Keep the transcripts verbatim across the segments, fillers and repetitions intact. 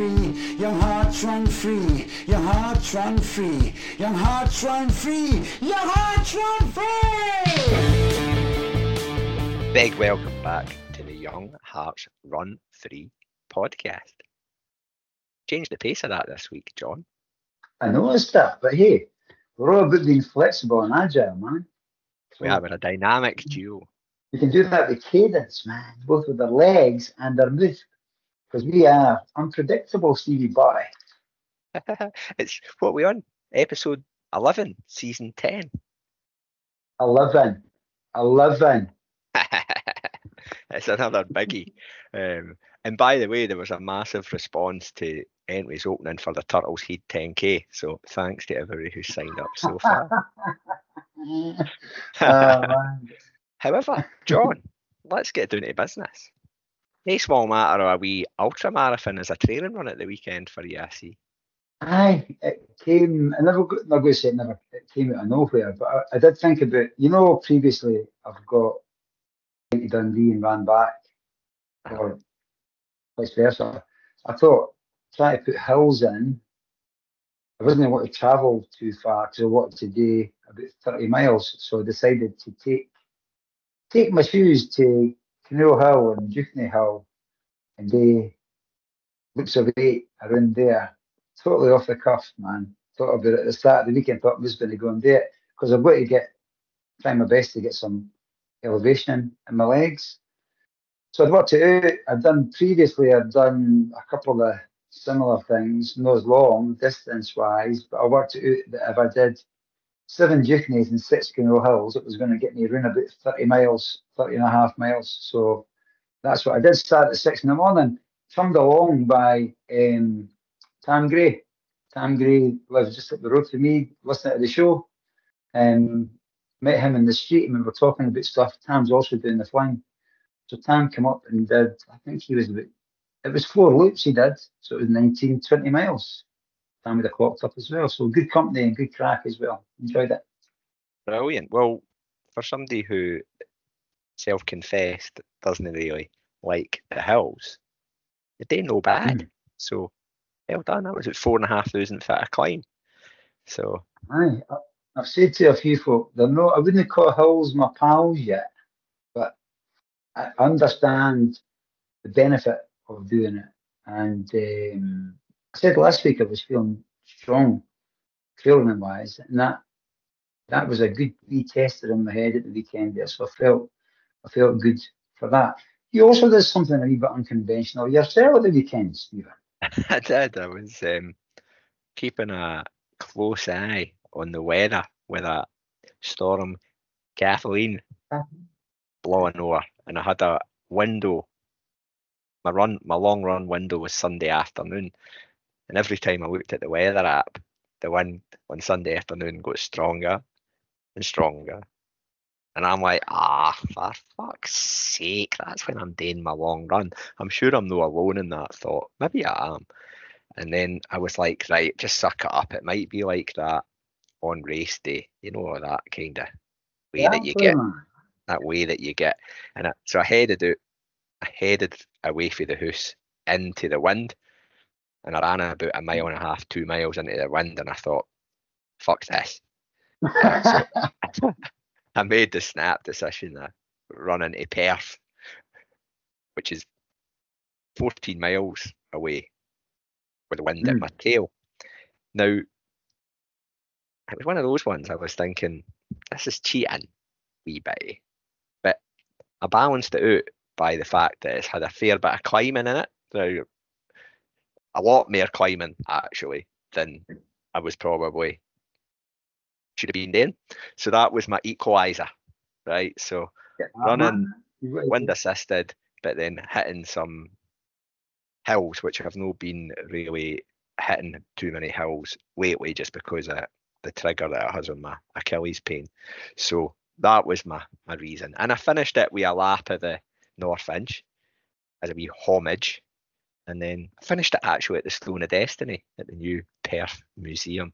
free, young hearts run free, young hearts run free, young hearts run free, young hearts run free! Big welcome back to the Young Hearts Run Free podcast. Changed the pace of that this week, John. I noticed that, but hey, we're all about being flexible and agile, man. We have a dynamic duo. We can do that with cadence, man, both with our legs and our mouth, because we are unpredictable, Stevie Boy. It's what we on? Episode eleven, season ten. eleven. eleven. It's another biggie. Um, and by the way, there was a massive response to entries opening for the Turtles Heat ten K. So thanks to everybody who's signed up so far. Oh, man. However, John, let's get down to business. No small matter of a wee ultra marathon as a training run at the weekend for you, I see. Aye, it came, I never, got- not going to say it never, it came out of nowhere, but I, I did think about, you know, previously I've got to Dundee and ran back, or vice versa. I thought, try to put hills in. I wasn't going to want to travel too far because I wanted to do about thirty miles. So I decided to take take my shoes to Canoe Hill and Dukeney Hill and do loops of eight around there. Totally off the cuff, man. Thought about it at the start of the weekend, thought I was going to go and do it because I've got to get, try my best to get some elevation in, in my legs. So I'd worked it out. I'd done previously, I'd done a couple of similar things, not as long distance wise, but I worked it out that if I did seven Dukeneys and six Canoe Hills, it was going to get me around about thirty miles, thirty and a half miles. So that's what I did. Start at six in the morning, turned along by um, Tam Gray. Tam Gray lives just up the road from me, listening to the show. Um, met him in the street and we were talking about stuff. Tam's also doing the flying. So Tam came up and did, I think he was about, it was four loops he did. So it was nineteen, twenty miles. Tam had a clocked up as well. So good company and good crack as well. Enjoyed it. Brilliant. Well, for somebody who self-confessed doesn't really like the hills, it ain't no bad. Mm. So well done. That was at four and a half thousand foot of climb. So Aye, I- I've said to a few folk, they're not, I wouldn't call hills my pals yet, but I understand the benefit of doing it. And um, I said last week I was feeling strong, trailing wise, and that that was a good wee tester in my head at the weekend there. So I felt I felt good for that. You also did something a wee bit unconventional yourself at the weekend, Stephen. I did. I was um, keeping a close eye on the weather with a storm Kathleen blowing over, and I had a window. My run, my long run window was Sunday afternoon, and every time I looked at the weather app, the wind on Sunday afternoon got stronger and stronger, and I'm like, ah, for fuck's sake, that's when I'm doing my long run. I'm sure I'm not alone in that thought. Maybe I am. And then I was like, right, just suck it up. It might be like that on race day, you know, that kind of way that you get, that way that you get. And I, so I headed out, I headed away from the house into the wind, and I ran about a mile and a half, two miles into the wind, and I thought, fuck this. So I made the snap decision of running to Perth, which is fourteen miles away, with the wind Mm. at my tail. Now, it was one of those ones I was thinking, this is cheating, wee bit. But I balanced it out by the fact that it's had a fair bit of climbing in it. Now, a lot more climbing, actually, than I was probably should have been doing. So that was my equaliser, right? So running wind assisted, but then hitting some hills, which have not been really hitting too many hills lately just because of the trigger that it has on my Achilles pain. So that was my, my reason. And I finished it with a lap of the North Inch as a wee homage. And then I finished it actually at the Stone of Destiny at the new Perth Museum.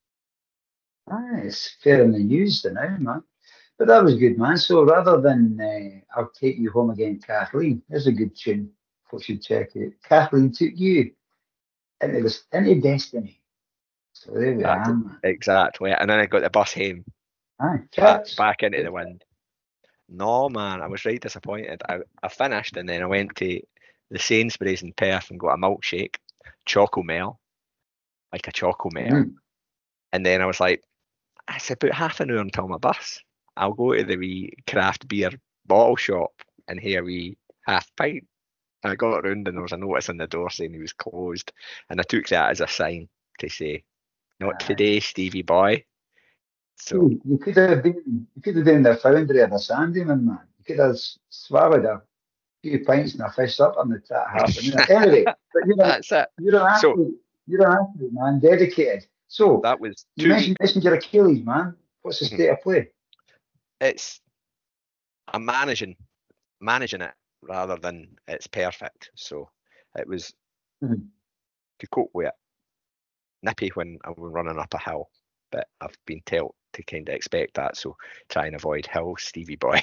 Ah, it's fair in the news now, man. But that was good, man. So rather than uh, I'll take you home again, Kathleen, there's a good tune. Folks should check it. Kathleen took you into this into destiny. So there we That's are. it. Man. Exactly. And then I got the bus home, Aye, back, catch. back into the wind. No, man, I was right disappointed. I, I finished and then I went to the Sainsbury's in Perth and got a milkshake, Choco Mel, like a Choco Mel. Mm. And then I was like, it's about half an hour until my bus. I'll go to the wee craft beer bottle shop and have a wee half pint. And I got around and there was a notice on the door saying he was closed. And I took that as a sign to say, not Aye. today, Stevie boy. So Ooh, you could have been, you could have been the foundry of the Sandyman, man. You could have swallowed a few pints and a fish up on the that half an hour. Anyway, but you're, a, that's it. you're an So- athlete. You're an athlete, man, dedicated. So That was you two mentioned, mentioned your Achilles, man. What's the Mhm. state of play? it's I'm managing managing it rather than it's perfect. So it was Mhm. could cope with it. Nippy when I was running up a hill, but I've been told to kind of expect that. So try and avoid hills, Stevie boy.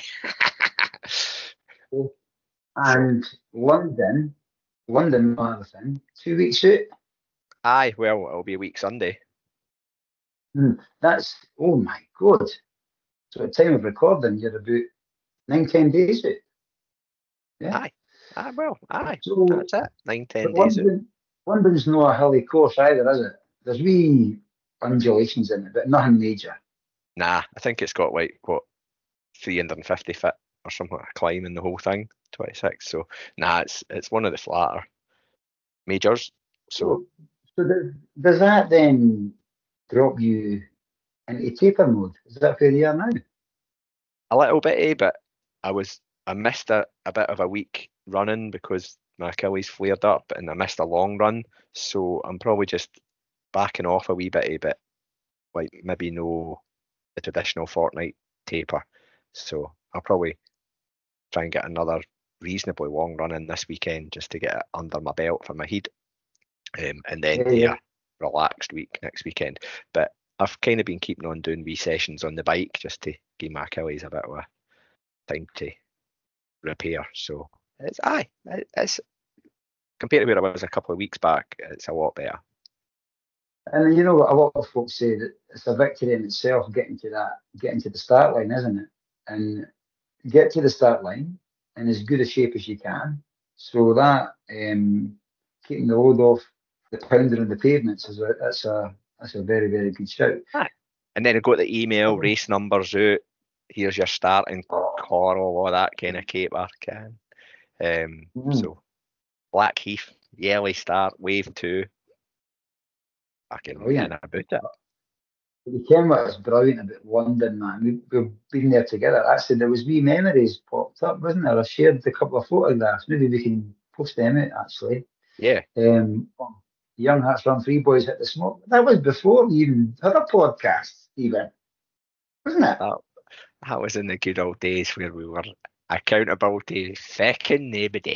And London, London Marathon, two weeks out. Aye, well, it'll be a week Sunday. Hmm. That's, oh my God. So at time of recording, you're about nine, ten days out. Yeah. Aye, aye, well, aye, So, that's it. Nine, ten but days. out. London, London's not a hilly course either, is it? There's wee undulations in it, but nothing major. Nah, I think it's got like what three hundred fifty foot or something like a climb in the whole thing, twenty-six. So nah, it's it's one of the flatter majors. So So, so does, does that then drop you into taper mode? Is that where you are now? a little bit, eh, but I was I missed a, a bit of a week running because my Achilles flared up and I missed a long run. So I'm probably just backing off a wee bit, eh, but like maybe no the traditional fortnight taper. So I'll probably try and get another reasonably long run in this weekend just to get it under my belt for my heat. Um, and then Yeah, yeah, yeah. relaxed week next weekend. But I've kind of been keeping on doing wee sessions on the bike just to give my Achilles a bit of a time to repair. So it's aye, it- it's compared to where I was a couple of weeks back, it's a lot better. And you know what a lot of folks say that it's a victory in itself getting to that, getting to the start line, isn't it? And get to the start line in as good a shape as you can. So that um, keeping the load off the pounder on the pavements is a that's a that's a very very good shout. And then I got the email, race numbers out. Here's your starting coral, all that kind of caper. Can. Um, Mm. So Blackheath, Yelly start, wave two. I can Brilliant. kind of about it. You can what's brilliant about London, man. We, we've been there together. Actually, there was wee memories popped up, wasn't there? I shared a couple of photographs. Maybe we can post them out, actually. Yeah, Um, the Young Hearts Run Free Boys Hit the Smoke. That was before we even had a podcast, even. Wasn't it? that, that was in the good old days where we were accountable to fecking nobody.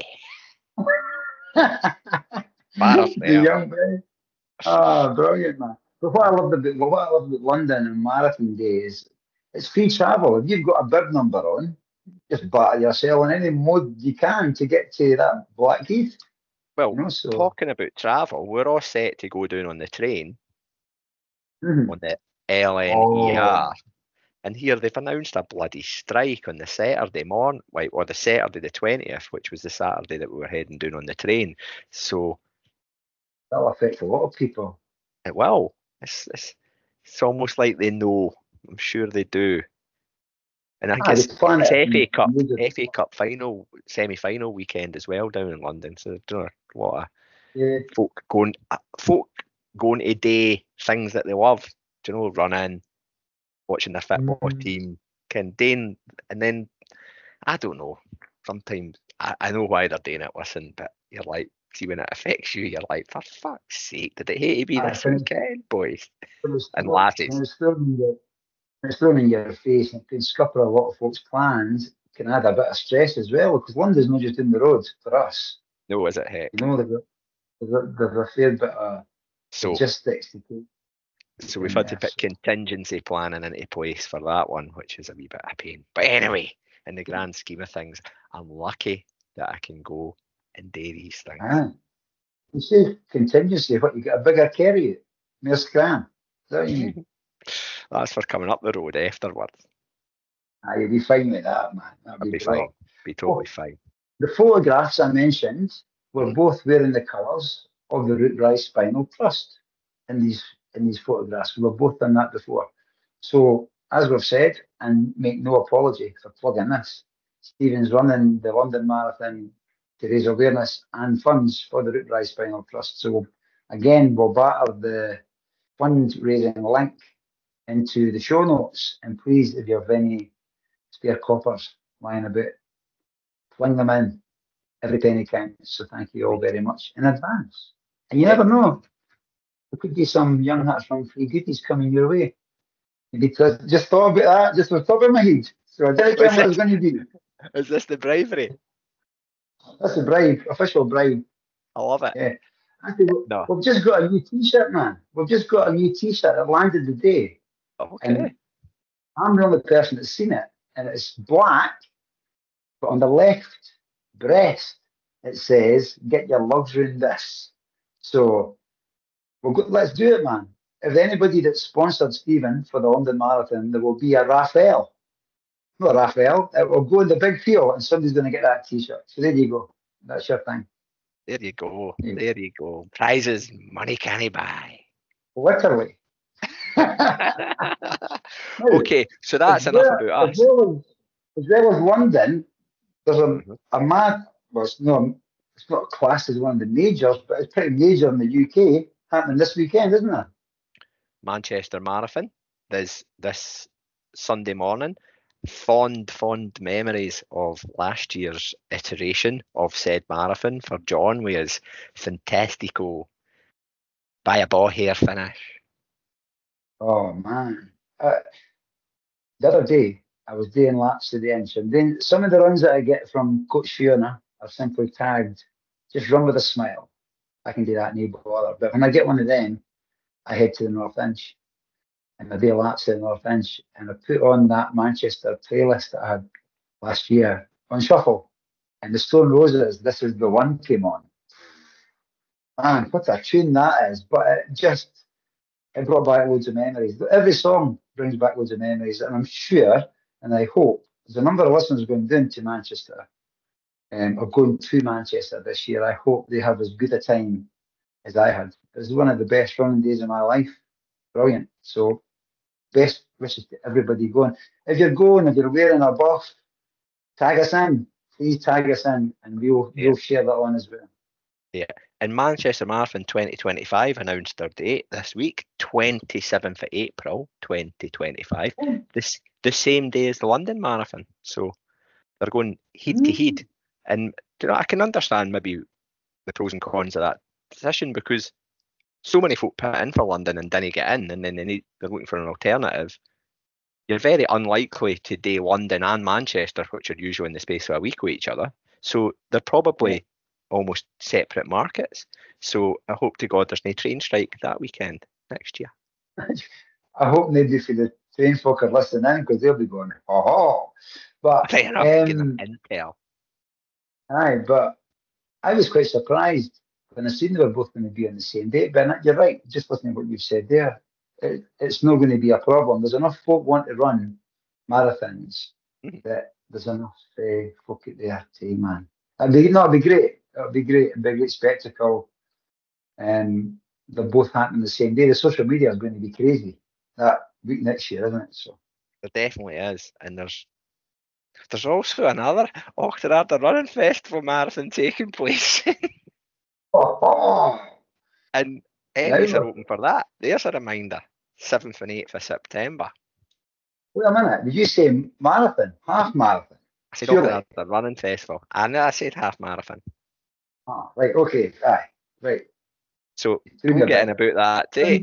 Bars the there. young man. Ah, brilliant, man. But what I loved about what I loved about London and marathon days, it's free travel. If you've got a bib number on, just batter yourself in any mode you can to get to that Blackheath. Well, You know, so talking about travel, we're all set to go down on the train Mhm. on the L N E R. Oh. And here they've announced a bloody strike on the Saturday morning, like, or the Saturday the twentieth, which was the Saturday that we were heading down on the train. So That'll affect a lot of people. it will. It's, it's, it's almost like they know. I'm sure they do. And I think Ah, it's, they plan it's it F A in Cup, major- F A Cup final, semi-final weekend as well down in London. So there are a lot of Yeah. folk going, uh, folk going to do things that they love. Do you know, running, watching their football Mhm. team, can doing, and then I don't know. Sometimes I, I know why they're doing it. Listen, but you're like, see when it affects you, you're like, for fuck's sake, did it hate to be I this think- weekend, boys When it's and thrown- lasses? when it's thrown in your, when it's thrown in your face and it can scupper a lot of folks' plans, it can add a bit of stress as well, because London's not just in the road for us. No, is it heck? You know, there's a, there's a, there's a fair bit of So, logistics to take. so we've had to put contingency planning into place for that one, which is a wee bit of pain. But anyway, in the grand scheme of things, I'm lucky that I can go and do these things. Ah. You say contingency, what, you get a bigger carry, more scram. Is that what you mean? That's for coming up the road afterwards. Ah, you'll be fine with that, man. That'll I'll be be brilliant. fine. Be totally Oh, fine. the photographs I mentioned were Mm. both wearing the colours of the Root Rise Spinal Trust in these in these photographs. We've both done that before. So, as we've said, and make no apology for plugging this, Stephen's running the London Marathon to raise awareness and funds for the Root Rise Spinal Trust. So, again, we'll batter the fundraising link into the show notes. And please, if you have any spare coppers lying about, fling them in. Every penny counts. So thank you all very much in advance. And you Yeah. never know, there could be some Young Hearts Run Free goodies coming your way. Because just thought about that, just on top of my head. So I didn't tell Is what it this, was going to be. is this the bravery? That's a bribe, official bribe. I love it. Yeah. Actually, we- No. we've just got a new T-shirt, man. We've just got a new T-shirt that landed today. Okay. And I'm the only person that's seen it. And it's black, but on the left breast, it says, get your lugs round this. So we'll go, let's do it, man. If anybody that sponsored Stephen for the London Marathon, there will be a Raphael. Not a Raphael. It will go in the big field and somebody's going to get that T-shirt. So there you go. That's your thing. There you go. Yeah. There you go. Prizes money can't buy. Literally. Okay, so that's as enough well, about as us. well as, as well as London, there's a, Mhm. a mad, well, it's, no, it's not classed as one of the majors, but it's pretty major in the U K happening this weekend, isn't it? Manchester Marathon. There's this Sunday morning. Fond, fond memories of last year's iteration of said marathon for John with his fantastico by a ball hair finish. Oh, man. Uh, the other day, I was doing laps to the inch, and then some of the runs that I get from Coach Fiona are simply tagged, just run with a smile. I can do that, no bother. But when I get one of them, I head to the North Inch. And I do laps to the North Inch, and I put on that Manchester playlist that I had last year on shuffle. And the Stone Roses, This Is the One, came on. Man, what a tune that is. But it just, it brought back loads of memories. Every song brings back loads of memories. And I'm sure, and I hope, there's a number of listeners going down to Manchester, um, or going to Manchester this year. I hope they have as good a time as I had. It was one of the best running days of my life. Brilliant. So, best wishes to everybody going. If you're going, if you're wearing a buff, tag us in. Please tag us in, and we'll, Yeah. we'll share that on as well. Yeah. And Manchester Marathon twenty twenty-five announced their date this week, twenty-seventh of April twenty twenty-five. Oh. This the same day as the London Marathon. So they're going head to head. And you know, I can understand maybe the pros and cons of that decision, because so many folk put in for London and didn't get in, and then they need, they're looking for an alternative. You're very unlikely to do London and Manchester, which are usually in the space of a week with each other. So they're probably yeah. almost separate markets. So I hope to God there's no train strike that weekend next year. I hope maybe for the train folk are listening in, because they'll be going, oh, but fair enough, um, give them intel. Aye, but I was quite surprised when I seen they were both going to be on the same date. But you're right, just listening to what you've said there, it, it's not going to be a problem. There's enough folk want to run marathons mm-hmm. that there's enough uh, folk out there to, man. It'd be, no, it'd be great. It'd be great. It'd be a great spectacle. Um, they're both happening the same day. The social media is going to be crazy that week next year, isn't it? So there definitely is. And there's there's also another Auchterarder Running Festival marathon taking place. oh, oh. And entries are open for that. There's a reminder. seventh and eighth of September. Wait a minute. Did you say marathon? Half marathon? I said Auchterarder Running Festival. And I said half marathon. Oh, right. Okay. Aye. Right. So we're getting about that too.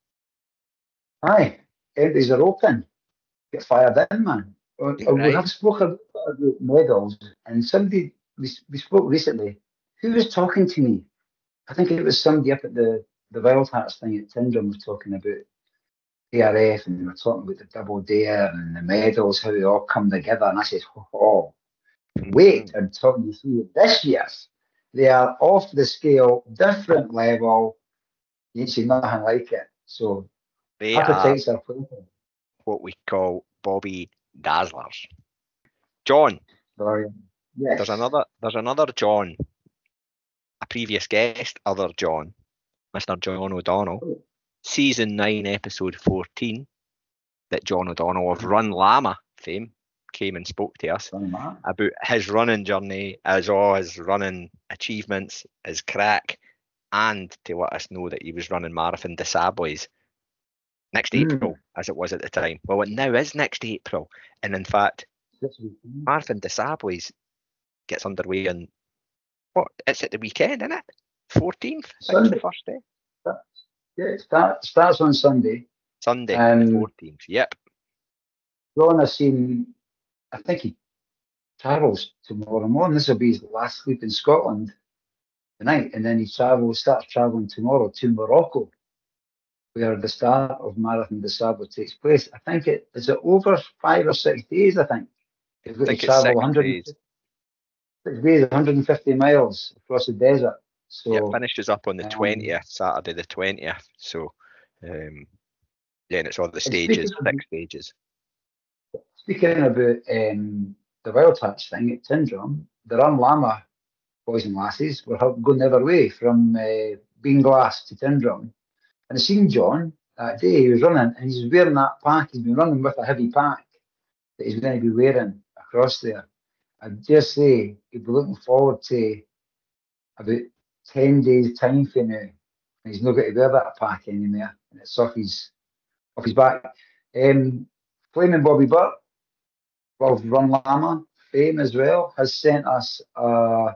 Aye. Entries are open. Get fired in, man. Right. We have spoken about medals, and somebody, we, we spoke recently, who was talking to me? I think it was somebody up at the, the Wild Hearts thing at Tyndrum was talking about A R F, and they were talking about the double dare and the medals, how they all come together. And I said, oh, oh wait, I'm talking you through this year's. They are off the scale, different level. You see nothing like it. So They are appetites are plenty. what we call Bobby Dazzlers. John, Brilliant. Yes. there's another there's another John, a previous guest, other John, Mister John O'Donnell, Oh. season nine, episode fourteen, that John O'Donnell of Run Llama fame came and spoke to us Done that. about his running journey, as all his running achievements, his crack, and to let us know that he was running Marathon des Sables next Mm. April, as it was at the time. Well, it now is next April, and in fact, This weekend. Marathon des Sables gets underway on what? It's at the weekend, isn't it? fourteenth, I think, Sunday. the first day. Yeah, it start, starts on Sunday. Sunday, Um, the fourteenth. Yep. Ron has seen, I think he travels tomorrow morning. This will be his last sleep in Scotland tonight. And then he travels, starts travelling tomorrow to Morocco, where the start of Marathon des Sables takes place. I think it is it over five or six days, I think. You've got I think to it's travel six one hundred days. six days, one hundred fifty miles across the desert. So Yeah, it finishes up on the um, twentieth, Saturday the twentieth. So, um, yeah, and it's all the speaking stages, of- six stages. Speaking about um, the Wild Touch thing at Tyndrum, the Run Llama boys and lasses were help- going the other way from uh, Beinglass to Tyndrum. And I seen John that day, he was running and he's wearing that pack. He's been running with a heavy pack that he's going to be wearing across there. I dare say he'll be looking forward to about ten days' time for now. And he's not going to wear that pack anymore. And it's off his, off his back. Um, Flaming Bobby Burke of Run Llama fame as well has sent us uh,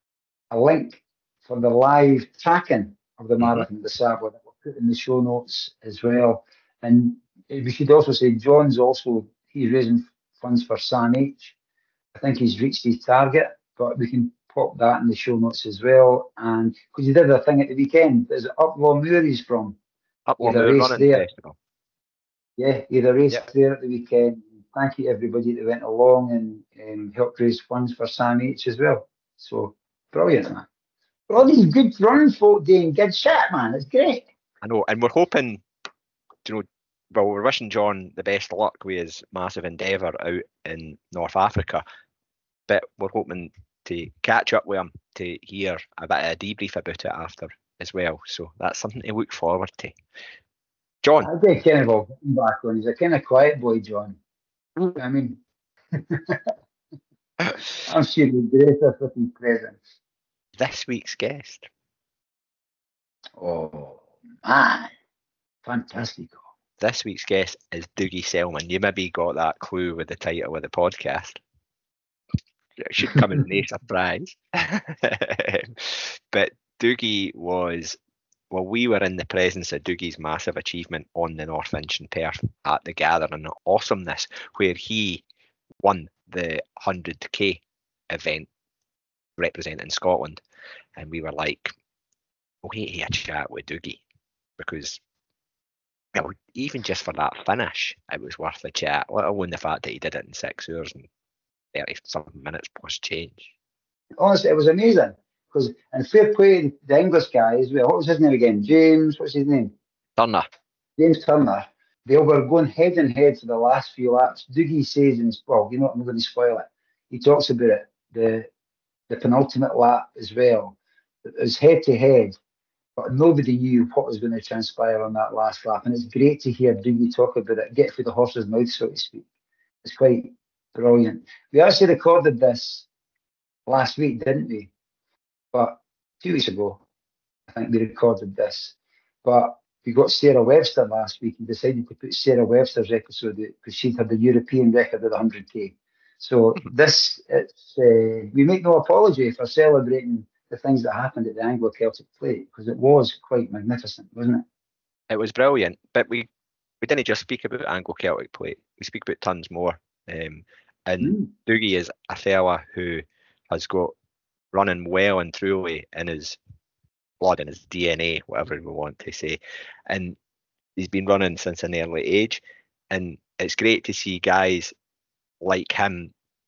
a link for the live tracking of the Mhm. Marathon des Sables that we'll put in the show notes as well. And we should also say John's also, he's raising funds for Sam H. I think he's reached his target, but we can pop that in the show notes as well. And because he did a thing at the weekend, is it Uplaw Moor he's from? Uplaw Yeah, the Moor race Running there. Festival. Yeah, he had a race Yep. there at the weekend. Thank you to everybody that went along and um, helped raise funds for Sam H as well. So brilliant, man. All these good running folk doing good shit, man. It's great. I know, and we're hoping, you know, well, we're wishing John the best of luck with his massive endeavour out in North Africa, but we're hoping to catch up with him to hear a bit of a debrief about it after as well. So that's something to look forward to. John, I get kind of all back on. He's a kind of quiet boy, John. I mean, I'm sure he'll grace us with his presence. this week's guest. Oh, man. Fantastic. This week's guest is Dougie Selman. You maybe got that clue with the title of the podcast. It should come as no surprise. But Dougie was, well, we were in the presence of Dougie's massive achievement on the North Inch and Perth at the Gathering of Awesomeness, where he won the one hundred K event representing Scotland. And we were like, we'll need to have a chat with Dougie, because well, even just for that finish, it was worth a chat, let alone the fact that he did it in six hours and thirty something minutes plus change. Honestly, it was amazing. Because, and fair play to the English guy as well. What was his name again? James, what's his name? Turner. James Turner. They were going head and head for the last few laps. Dougie says in his, well, you know what, I'm not going to spoil it. He talks about it, the the penultimate lap as well. It was head to head, but nobody knew what was going to transpire on that last lap. And it's great to hear Dougie talk about it, get through the horse's mouth, so to speak. It's quite brilliant. We actually recorded this last week, didn't we? But two weeks ago, I think we recorded this. But we got Sarah Webster last week and decided to put Sarah Webster's episode out because she'd had the European record of the one hundred K. So this, it's uh, we make no apology for celebrating the things that happened at the Anglo-Celtic Plate, because it was quite magnificent, wasn't it? It was brilliant, but we, we didn't just speak about Anglo-Celtic Plate, we speak about tons more. Um, and Mm. Dougie is a fella who has got running well and truly in his blood, in his D N A, whatever we want to say. And he's been running since an early age. And it's great to see guys like him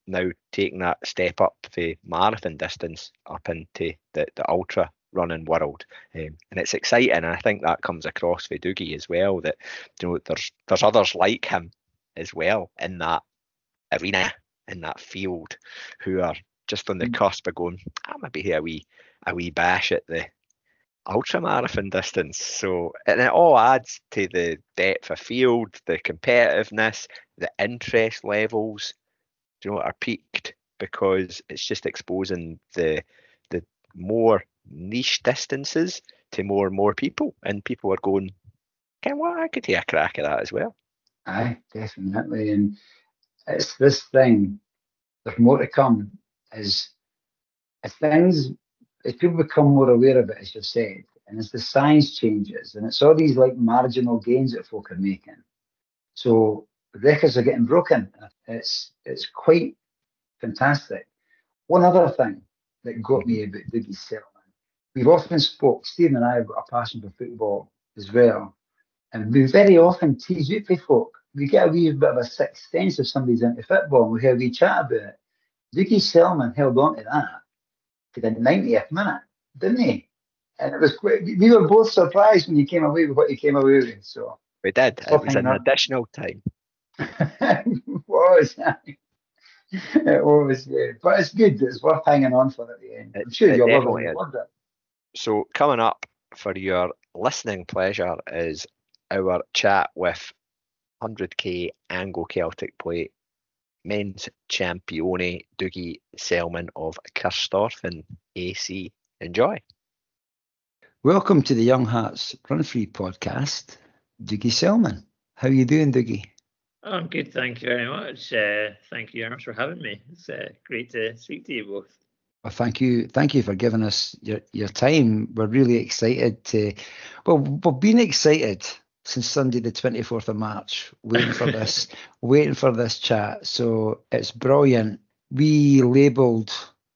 now taking that step up the marathon distance up into the, the ultra running world, um, and it's exciting. And I think that comes across for Dougie as well, that you know there's there's others like him as well in that arena, in that field, who are just on the cusp of going, I might be a wee a wee bash at the ultra marathon distance. So, and it all adds to the depth of field, the competitiveness, the interest levels, you know, are peaked, because it's just exposing the the more niche distances to more and more people, and people are going, okay, well, I could take a crack at that as well. Aye, definitely. And it's this thing, there's more to come, as, as things, as people become more aware of it, as you've said, and as the science changes, and it's all these like marginal gains that folk are making. So records are getting broken. It's it's quite fantastic. One other thing that got me about Dougie Selman, we've often spoke, Stephen and I have got a passion for football as well, and we very often tease out for folk. We get a wee bit of a sixth sense if somebody's into football, and we have a wee chat about it. Dougie Selman held on to that to the ninetieth minute, didn't he? And it was quite, we were both surprised when you came away with what you came away with. So we did. It was an additional time. It was. It was, yeah. But it's good. It's worth hanging on for at the end. I'm sure you'll love it. Loved it. So coming up for your listening pleasure is our chat with one hundred k Anglo Celtic plate men's champione Dougie Selman of Kirstorfen A C. Enjoy. Welcome to the Young Hearts Run Free podcast, Dougie Selman. How are you doing, Dougie? I'm good, thank you very much. Uh, thank you very much for having me. It's uh, great to speak to you both. Well, thank you, thank you for giving us your, your time. We're really excited to. Well, we've been excited since Sunday, the twenty-fourth of March, waiting for this, waiting for this chat. So it's brilliant. We labelled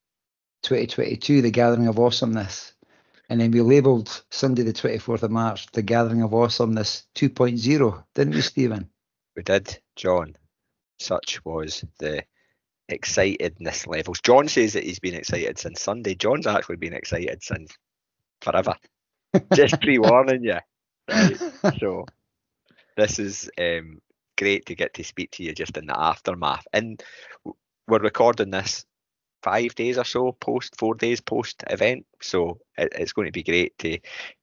twenty twenty-two the Gathering of Awesomeness. And then we labelled Sunday the twenty-fourth of March the Gathering of Awesomeness two point oh, didn't we, Stephen? We did, John. Such was the excitedness levels. John says that he's been excited since Sunday. John's actually been excited since forever. Just pre-warning you. Right? So this is um, great to get to speak to you just in the aftermath. And we're recording this five days or so post, four days post event. So it, it's going to be great to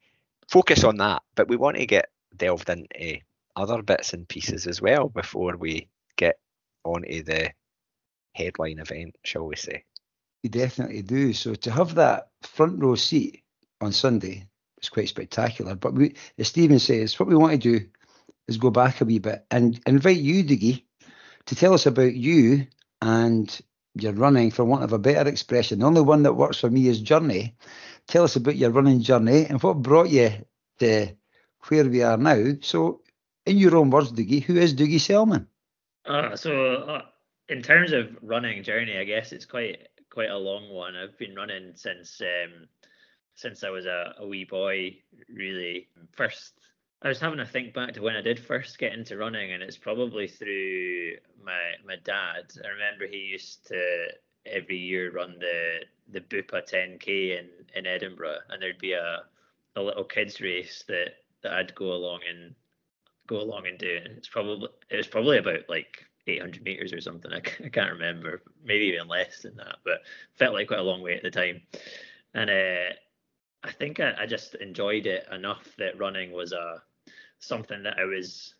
focus on that. But we want to get delved into other bits and pieces as well before we get onto the headline event, shall we say. We definitely do. So to have that front row seat on Sunday was quite spectacular. But we, as Stephen says, what we want to do is go back a wee bit and invite you, Dougie, to tell us about you and your running, for want of a better expression. The only one that works for me is journey. Tell us about your running journey and what brought you to where we are now. So in your own words, Dougie, who is Dougie Selman? Uh, so uh, in terms of running journey, I guess it's quite quite a long one. I've been running since um, since I was a, a wee boy, really. First, I was having to think back to when I did first get into running, and it's probably through my my dad. I remember he used to every year run the the Bupa ten K in, in Edinburgh, and there'd be a, a little kids race that, that I'd go along and go along and do. And it's probably it was probably about like eight hundred meters or something. I, I can't remember, maybe even less than that, but felt like quite a long way at the time. And uh, I think I, I just enjoyed it enough that running was a something that I was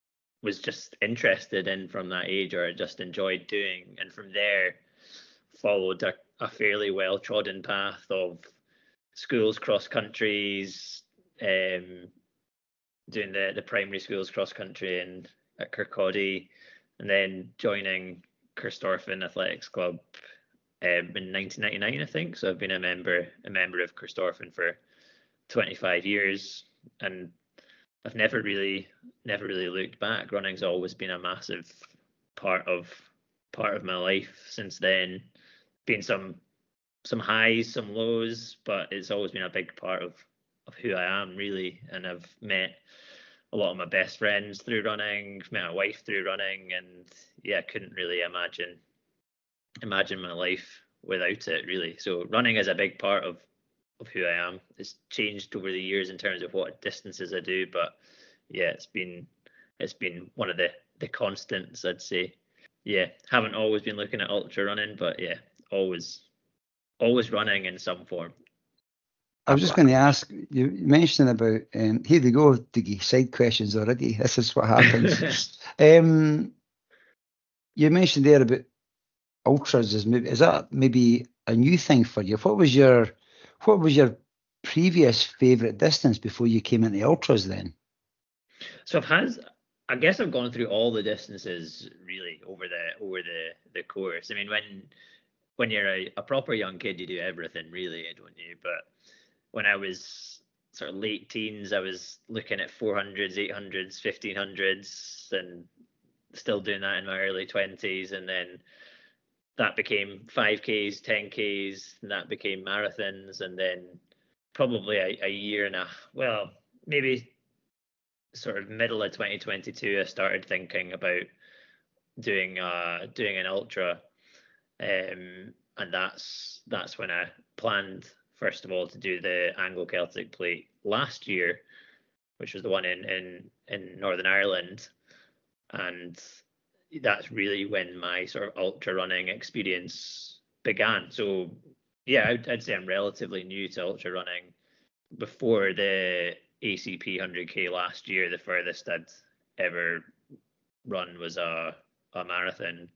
was just interested in from that age, or I just enjoyed doing. And from there, followed a, a fairly well trodden path of schools cross countries, um, doing the, the primary schools cross country and at Kirkcaldy, and then joining Kirstorfen Athletics Club um, in nineteen ninety-nine, I think. So I've been a member a member of Kirstorfen for twenty-five years, and I've never really never really looked back. Running's always been a massive part of part of my life since then. Been some some highs, some lows, but it's always been a big part of of who I am, really. And I've met a lot of my best friends through running, met my wife through running, and yeah, couldn't really imagine imagine my life without it, really. So running is a big part of of who I am. It's changed over the years in terms of what distances I do, but yeah, it's been it's been one of the the constants, I'd say. Yeah, haven't always been looking at ultra running, but yeah, always always running in some form. I was just going to ask, you mentioned about, um, here we go, Diggy, side questions already. This is what happens. um, you mentioned there about ultras. Is, maybe, is that maybe a new thing for you? What was your what was your previous favourite distance before you came into ultras then? So I've had, I guess I've gone through all the distances really over the over the the course. I mean, when when you're a, a proper young kid, you do everything really, don't you? But when I was sort of late teens, I was looking at four hundreds, eight hundreds, fifteen hundreds, and still doing that in my early twenties. And then that became five Ks, ten Ks, and that became marathons. And then probably a, a year and a, well, maybe sort of middle of twenty twenty-two, I started thinking about doing uh doing an ultra. Um, and that's that's when I planned, first of all, to do the Anglo-Celtic Plate last year, which was the one in, in, in Northern Ireland. And that's really when my sort of ultra running experience began. So yeah, I'd, I'd say I'm relatively new to ultra running. Before the A C P one hundred K last year, the furthest I'd ever run was a, a marathon.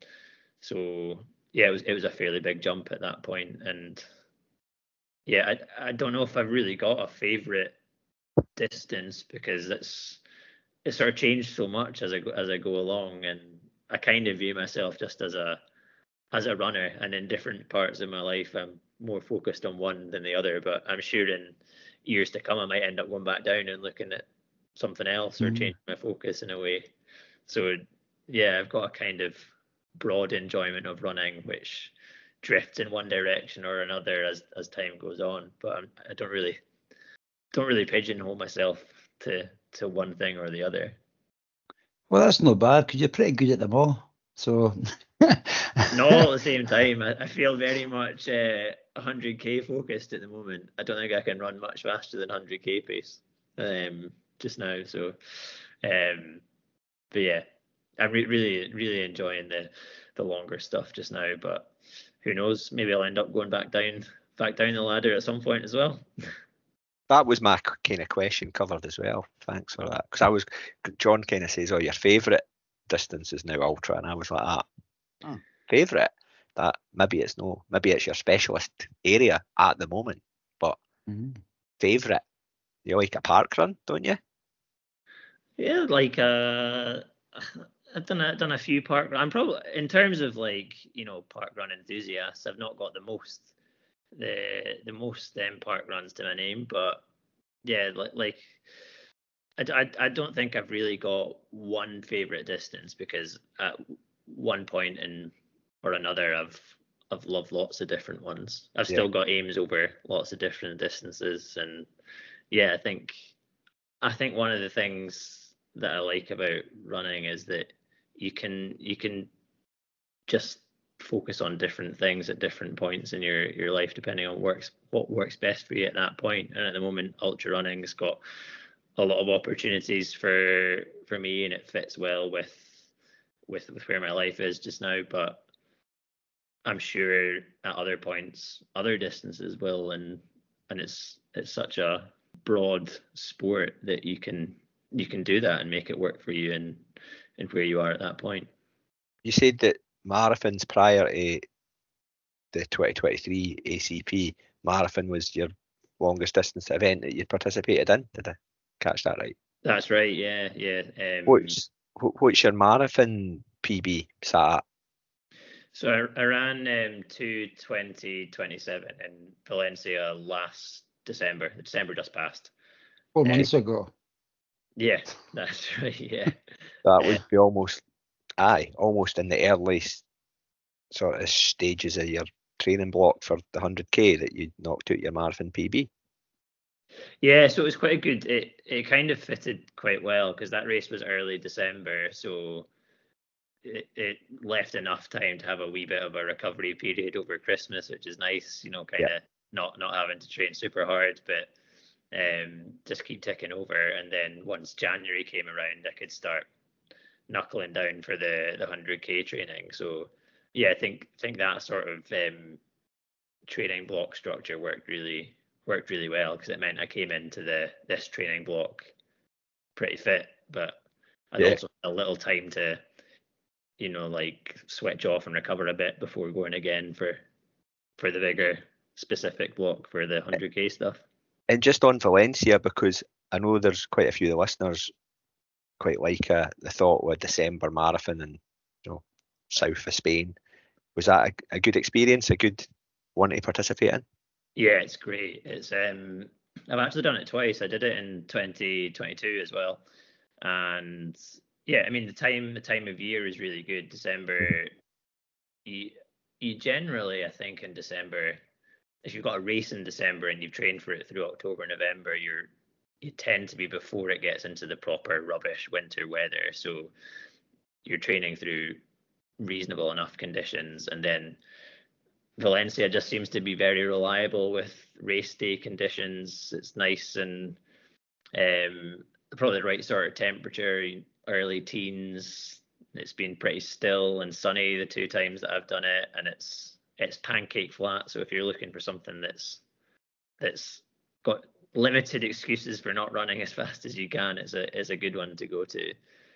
So yeah, it was it was a fairly big jump at that point. And yeah, I I don't know if I've really got a favourite distance, because it's it's sort of changed so much as I go, as I go along, and I kind of view myself just as a as a runner, and in different parts of my life I'm more focused on one than the other. But I'm sure in years to come I might end up going back down and looking at something else, or mm. change my focus in a way. So yeah, I've got a kind of broad enjoyment of running, which drifts in one direction or another as as time goes on. But I'm, I don't really don't really pigeonhole myself to to one thing or the other. Well, that's not bad, because you're pretty good at them all. So not all at the same time. I, I feel very much uh, one hundred K focused at the moment. I don't think I can run much faster than one hundred K pace um, just now. So, um, but yeah, I'm re- really, really enjoying the the longer stuff just now. But who knows? Maybe I'll end up going back down, back down the ladder at some point as well. That was my kind of question covered as well. Thanks for that. Because I was, John kind of says, "Oh, your favourite distance is now ultra," and I was like, "Ah, hmm, favourite? That maybe it's no, maybe it's your specialist area at the moment, but mm-hmm. favourite? You like a park run, don't you?" Yeah, like uh, I've done a, done a few park. I'm probably, in terms of like, you know, park run enthusiasts, I've not got the most the the most um, park runs to my name, but yeah, like like I, I, I don't think I've really got one favorite distance, because at one point in or another I've I've loved lots of different ones. I've yeah. still got aims over lots of different distances, and yeah, I think I think one of the things that I like about running is that you can you can just focus on different things at different points in your your life, depending on works what works best for you at that point. And at the moment, ultra running's got a lot of opportunities for for me, and it fits well with with with where my life is just now. But I'm sure at other points, other distances will, and and it's it's such a broad sport that you can you can do that and make it work for you and and where you are at that point. You said that marathons prior to the twenty twenty-three A C P marathon was your longest distance event that you participated in. Did I catch that right? That's right. Yeah, yeah. Um, what's what's your marathon P B sat at? So I, I ran um, two twenty twenty-seven in Valencia last December. December just passed. Four months um, ago. Yeah, that's right. Yeah. That would be almost. Aye, almost in the early sort of stages of your training block for the one hundred K that you knocked out your marathon P B. Yeah, so it was quite a good. It it kind of fitted quite well, because that race was early December, so it, it left enough time to have a wee bit of a recovery period over Christmas, which is nice, you know, kind of yeah. not not having to train super hard, but um, just keep ticking over. And then once January came around, I could start knuckling down for the the one hundred K training. So yeah, I think think that sort of um, training block structure worked really worked really well, because it meant I came into the this training block pretty fit, but I'd yeah. also had a little time to, you know, like switch off and recover a bit before going again for for the bigger specific block for the one hundred K stuff. And just on Valencia, because I know there's quite a few of the listeners quite like uh, the thought of a December marathon and, you know, south of Spain. Was that a, a good experience, a good one to participate in? Yeah, it's great. It's um, I've actually done it twice. I did it in twenty twenty-two as well, and yeah, I mean the time the time of year is really good. December, you you generally, I think, in December, if you've got a race in December and you've trained for it through October, November, you're you tend to be before it gets into the proper rubbish winter weather. So you're training through reasonable enough conditions, and then Valencia just seems to be very reliable with race day conditions. It's nice and um, probably the right sort of temperature, early teens. It's been pretty still and sunny the two times that I've done it, and it's it's pancake flat. So if you're looking for something that's that's got limited excuses for not running as fast as you can, it's a it's a good one to go to.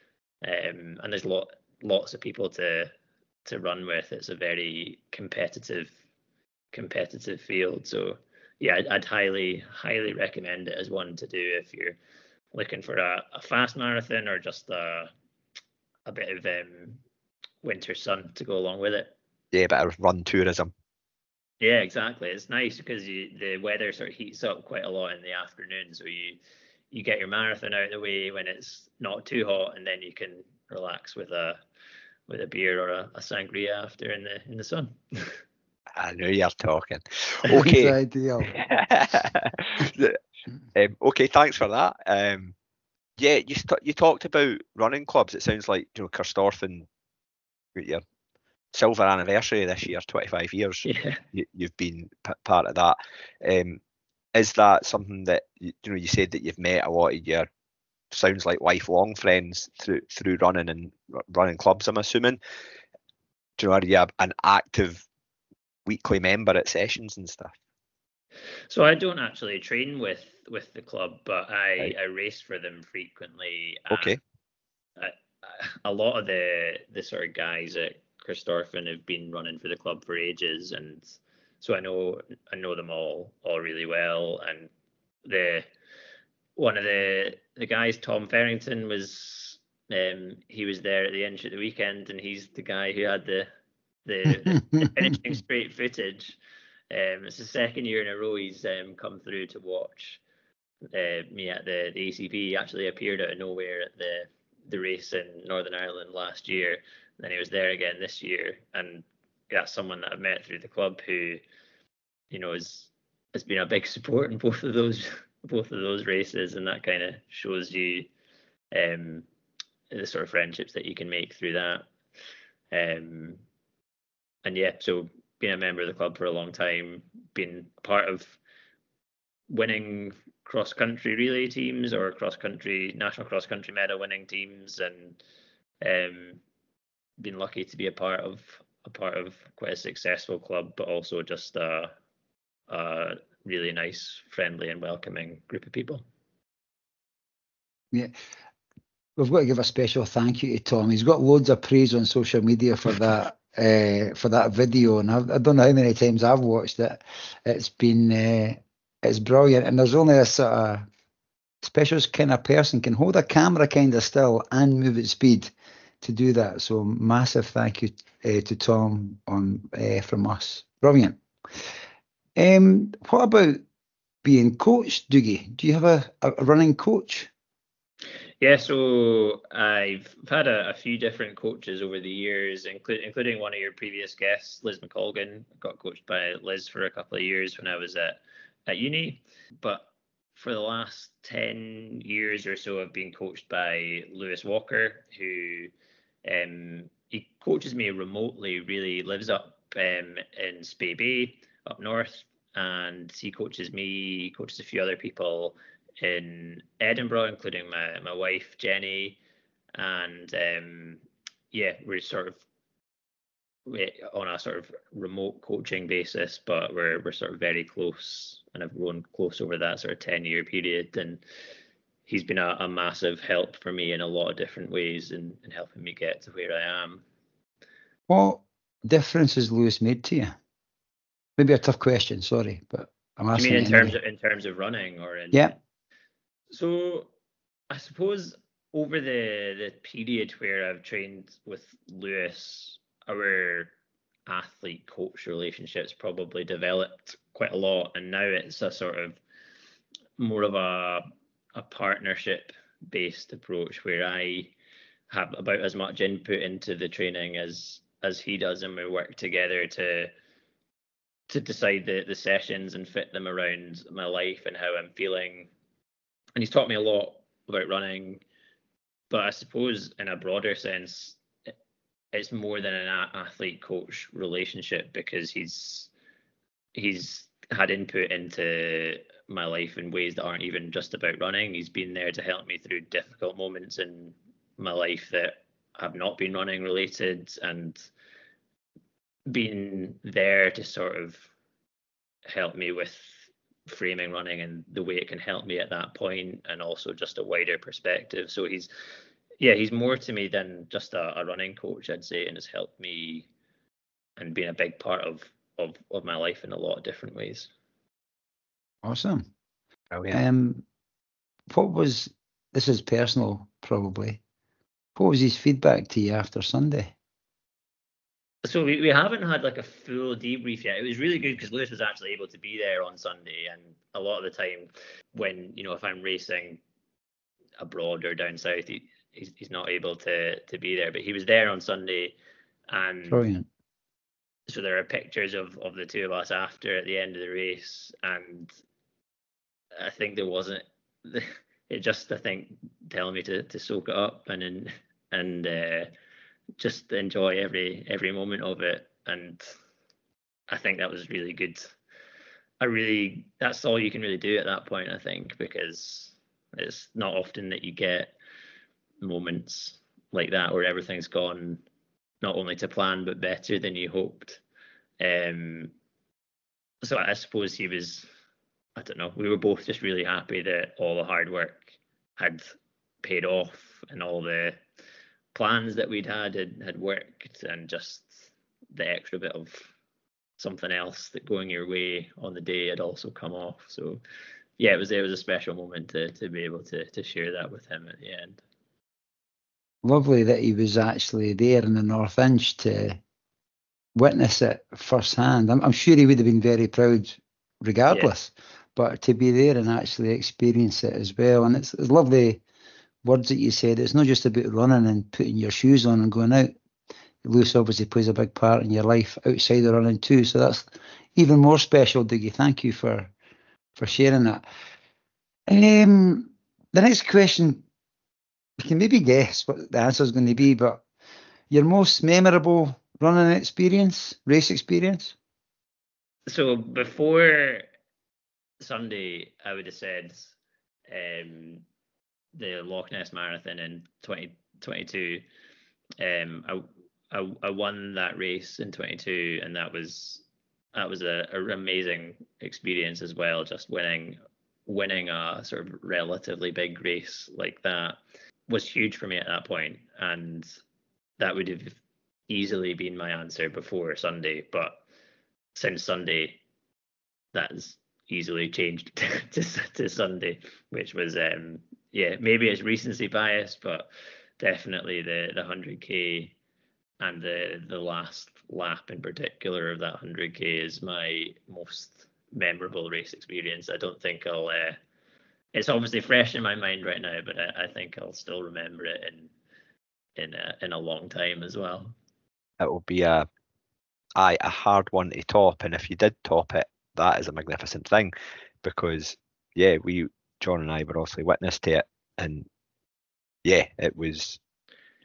Um, and there's lot lots of people to to run with. It's a very competitive competitive field. So yeah, I'd, I'd highly highly recommend it as one to do if you're looking for a, a fast marathon or just a a bit of um, winter sun to go along with it. Yeah, a bit of run tourism. Yeah, exactly. It's nice because you, the weather sort of heats up quite a lot in the afternoon, so you you get your marathon out of the way when it's not too hot, and then you can relax with a with a beer or a, a sangria after in the in the sun. I know you're talking. Okay. Ideal. um, okay, thanks for that. Um, yeah, you st- you talked about running clubs. It sounds like, you know, Kirstorfen, your silver anniversary this year, twenty-five years. Yeah. You, you've been p- part of that. Um, is that something that, you know, you said that you've met a lot of your, sounds like lifelong friends through through running and running clubs, I'm assuming. Do you know, are you an active weekly member at sessions and stuff? So I don't actually train with with the club, but I Right. I race for them frequently. Okay. I, a lot of the the sort of guys at Kirstorfen have been running for the club for ages, and so I know I know them all all really well. And the one of the the guys, Tom Farrington, was um he was there at the end of the weekend, and he's the guy who had the the, the finishing straight footage. Um, it's the second year in a row he's um, come through to watch uh, me at the, the A C P. He actually appeared out of nowhere at the the race in Northern Ireland last year. And then he was there again this year, and that's someone that I've met through the club who, you know, is has been a big support in both of those both of those races, and that kind of shows you um, the sort of friendships that you can make through that. Um, and yeah, so being a member of the club for a long time, being part of winning cross country relay teams or cross country national cross country medal winning teams, and um, been lucky to be a part of a part of quite a successful club, but also just a, a really nice, friendly, and welcoming group of people. Yeah, we've got to give a special thank you to Tom. He's got loads of praise on social media for that. Uh, for that video, and I've, I don't know how many times I've watched it. It's been uh, it's brilliant, and there's only a sort of special kind of person can hold a camera kind of still and move at speed to do that. So massive thank you uh, to Tom on uh, from us. Brilliant. Um, what about being coached, Doogie? Do you have a, a running coach? Yeah, so I've had a, a few different coaches over the years, including including one of your previous guests, Liz McColgan. I got coached by Liz for a couple of years when I was at, at uni. But for the last ten years or so, I've been coached by Lewis Walker, who um, he coaches me remotely. Really lives up um, in Spey Bay up north, and he coaches me. He coaches a few other people in Edinburgh, including my my wife Jenny, and um, yeah, we're sort of we on a sort of remote coaching basis, but we're we're sort of very close and have grown close over that sort of ten year period. And he's been a, a massive help for me in a lot of different ways in, in helping me get to where I am. What difference has Lewis made to you? Maybe a tough question, sorry, but I'm Do you asking. mean in anyway. terms of in terms of running or in? Yeah. So I suppose over the the period where I've trained with Lewis, our athlete coach relationships probably developed quite a lot, and now it's a sort of more of a a partnership based approach where I have about as much input into the training as as he does, and we work together to to decide the the sessions and fit them around my life and how I'm feeling. And he's taught me a lot about running, but I suppose in a broader sense, it's more than an athlete coach relationship, because he's he's had input into my life in ways that aren't even just about running. He's been there to help me through difficult moments in my life that have not been running related, and been there to sort of help me with framing running and the way it can help me at that point, and also just a wider perspective. So he's yeah he's more to me than just a, a running coach, I'd say, and has helped me and been a big part of of of my life in a lot of different ways. Awesome. Oh, yeah. Um, what was, this is personal probably, what was his feedback to you after Sunday? So we, we haven't had like a full debrief yet. It was really good because Lewis was actually able to be there on Sunday, and a lot of the time when, you know, if I'm racing abroad or down south, he, he's, he's not able to to be there, but he was there on Sunday. And Brilliant. so there are pictures of, of the two of us after at the end of the race, and I think there wasn't it just I think telling me to, to soak it up and and uh, just enjoy every every moment of it. And I think that was really good. I really that's all you can really do at that point, I think, because it's not often that you get moments like that where everything's gone not only to plan but better than you hoped. Um, so I suppose he was, I don't know, we were both just really happy that all the hard work had paid off and all the plans that we'd had had, had worked, and just the extra bit of something else that going your way on the day had also come off. So yeah, it was it was a special moment to to be able to to share that with him at the end. Lovely that he was actually there in the North Inch to witness it firsthand. I'm, I'm sure he would have been very proud regardless, yeah. But to be there and actually experience it as well. And it's, it's lovely words that you said. It's not just about running and putting your shoes on and going out. Lewis obviously plays a big part in your life outside of running too. So that's even more special, Dougie. Thank you for, for sharing that. Um, the next question, you can maybe guess what the answer is going to be, but your most memorable running experience, race experience? So before Sunday, I would have said um, the Loch Ness Marathon in twenty twenty-two. Um, I, I I won that race in twenty-two, and that was that was a, a amazing experience as well. Just winning winning a sort of relatively big race like that was huge for me at that point, and that would have easily been my answer before Sunday. But since Sunday, that's easily changed to, to Sunday, which was um yeah maybe it's recency bias, but definitely the the one hundred K and the the last lap in particular of that one hundred K is my most memorable race experience. I don't think I'll uh, it's obviously fresh in my mind right now, but I, I think I'll still remember it in in a, in a long time as well. It will be a aye a hard one to top, and if you did top it, that is a magnificent thing, because yeah, we John and I were obviously witness to it, and yeah, it was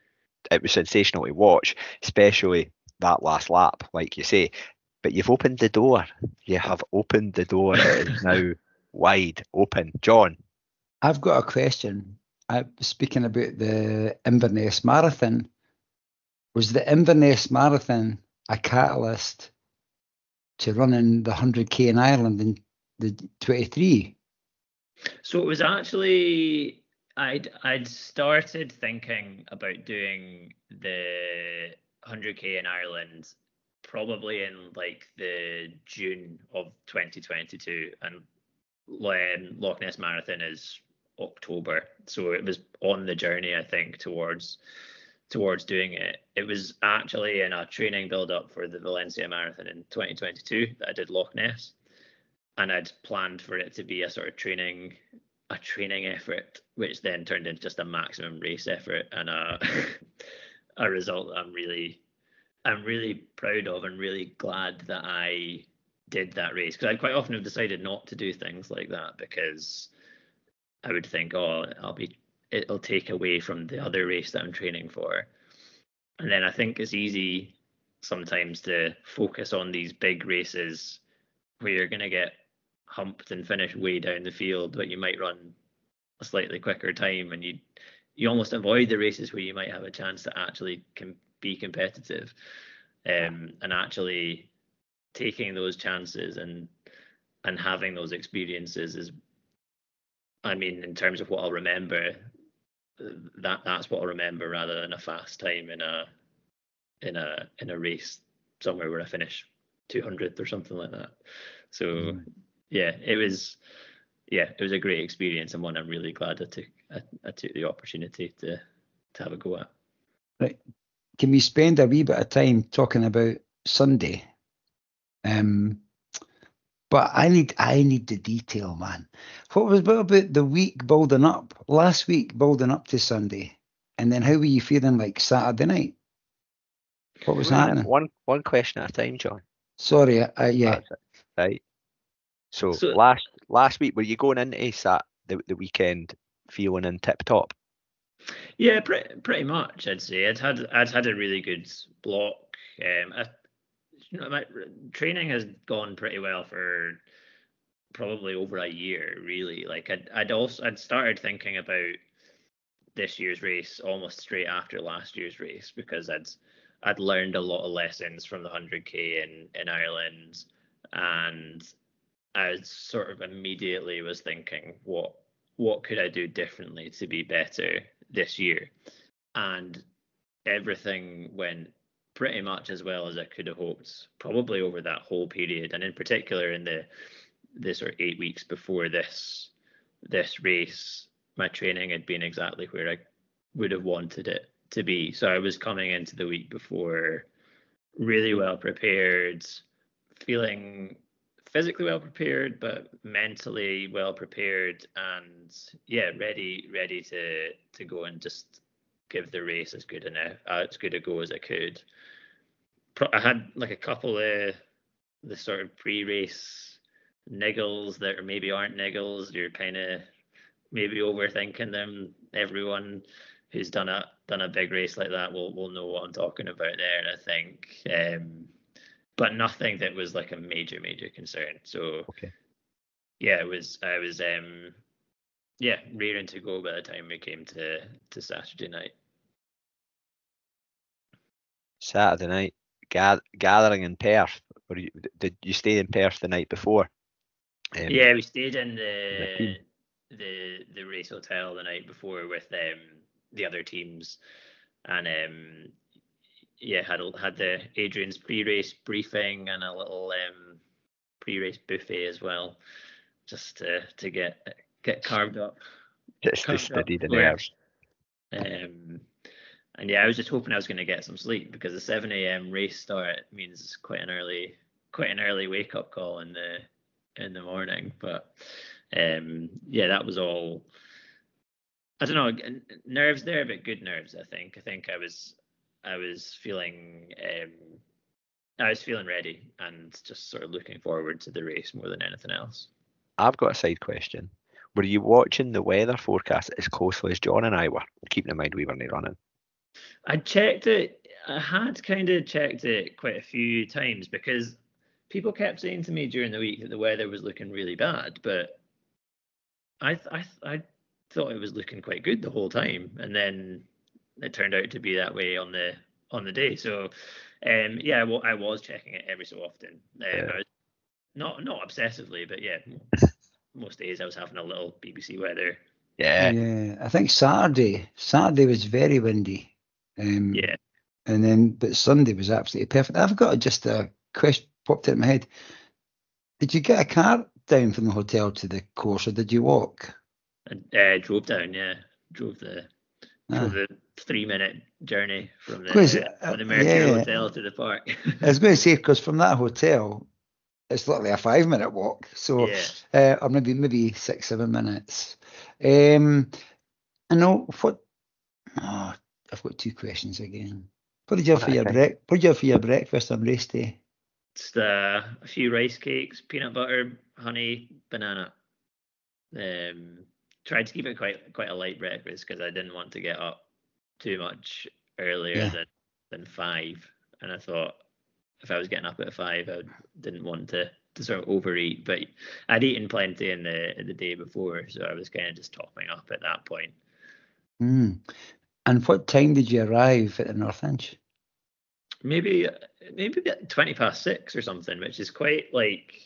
it was sensational to watch, especially that last lap, like you say. But you've opened the door. You have opened the door. It is now wide open. John. I've got a question. I was speaking about the Inverness Marathon. Was the Inverness Marathon a catalyst to running the one hundred K in Ireland in the twenty-three? So it was actually, I'd I'd started thinking about doing the one hundred K in Ireland probably in like the June of twenty twenty-two, and when Loch Ness Marathon is October, so it was on the journey, I think, towards towards doing it. It was actually in a training build up for the Valencia Marathon in twenty twenty-two that I did Loch Ness, and I'd planned for it to be a sort of training a training effort, which then turned into just a maximum race effort and a a result that I'm really I'm really proud of and really glad that I did that race, because I quite often have decided not to do things like that because I would think, oh, I'll be it'll take away from the other race that I'm training for. And then I think it's easy sometimes to focus on these big races where you're going to get humped and finish way down the field, but you might run a slightly quicker time, and you you almost avoid the races where you might have a chance to actually com- be competitive. Um, and actually taking those chances and and having those experiences is, I mean, in terms of what I'll remember, that that's what I'll remember rather than a fast time in a in a in a race somewhere where I finish two hundredth or something like that. So mm. yeah, it was yeah, it was a great experience, and one I'm really glad I took I, I took the opportunity to to have a go at. Right. Can we spend a wee bit of time talking about Sunday? Um, but I need I need the detail, man. What was what about the week building up? Last week building up to Sunday, and then how were you feeling like Saturday night? What was happening? One one question at a time, John. Sorry, uh, yeah. That's it. Right. So, So- last last week, were you going into Sat the the weekend feeling in tip top? Yeah, pretty pretty much. I'd say I'd had I'd had a really good block. Um, I, you know, my training has gone pretty well for probably over a year, really. Like I'd I'd also I'd started thinking about this year's race almost straight after last year's race, because I'd I'd learned a lot of lessons from the one hundred K in in Ireland, and I sort of immediately was thinking, what what could I do differently to be better this year? And everything went pretty much as well as I could have hoped, probably over that whole period, and in particular in the the sort of eight weeks before this this race, my training had been exactly where I would have wanted it to be. So I was coming into the week before really well prepared, feeling physically well prepared, but mentally well prepared, and yeah, ready ready to to go and just give the race as good enough uh, as good a go as I could. I had like a couple of the sort of pre-race niggles that are maybe aren't niggles. You're kind of maybe overthinking them. Everyone who's done a done a big race like that will will know what I'm talking about there, I think. Um, but nothing that was like a major major concern. So okay. Yeah, it was I was um yeah rearing to go by the time we came to to Saturday night. Saturday night, gath- gathering in Perth. Or you, did you stay in Perth the night before? Um, Yeah, we stayed in the the team. the the race hotel the night before with um the other teams, and um yeah had had the Adrian's pre-race briefing and a little um pre-race buffet as well, just to to get get carved up. Just to carved steady up the before. nerves. Um, and yeah, I was just hoping I was going to get some sleep, because the seven a.m. race start means quite an early, quite an early wake up call in the in the morning. But um, yeah, that was all. I don't know, nerves there, but good nerves. I think. I think I was, I was feeling, um, I was feeling ready and just sort of looking forward to the race more than anything else. I've got a side question. Were you watching the weather forecast as closely as John and I were? Keeping in mind we weren't running. I checked it. I had kind of checked it quite a few times because people kept saying to me during the week that the weather was looking really bad, but I th- I th- I thought it was looking quite good the whole time, and then it turned out to be that way on the on the day. So, um, yeah, well, I was checking it every so often. Um, Yeah. I was not not obsessively, but yeah, most days I was having a little B B C weather. Yeah. Yeah, I think Saturday, Saturday was very windy. Um, Yeah. And then, but Sunday was absolutely perfect. I've got just a question popped in my head. Did you get a car down from the hotel to the course, or did you walk? I uh, drove down. Yeah, drove the drove Ah. the three minute journey from the Because, uh, uh, from the Mercury yeah. Hotel to the park. I was going to say, because from that hotel, it's literally a five minute walk. So, Yeah. uh, or maybe maybe six, seven minutes. Um, I know what. Oh, I've got two questions again. What did you have for your Okay. break? What did you have for your breakfast on race day? Just uh, a few rice cakes, peanut butter, honey, banana. Um, tried to keep it quite quite a light breakfast because I didn't want to get up too much earlier Yeah. than than five, and I thought if I was getting up at five, I didn't want to to sort of overeat. But I'd eaten plenty in the in the day before, so I was kind of just topping up at that point. Mm. And what time did you arrive at the North Inch? Maybe maybe at twenty past six or something, which is quite like.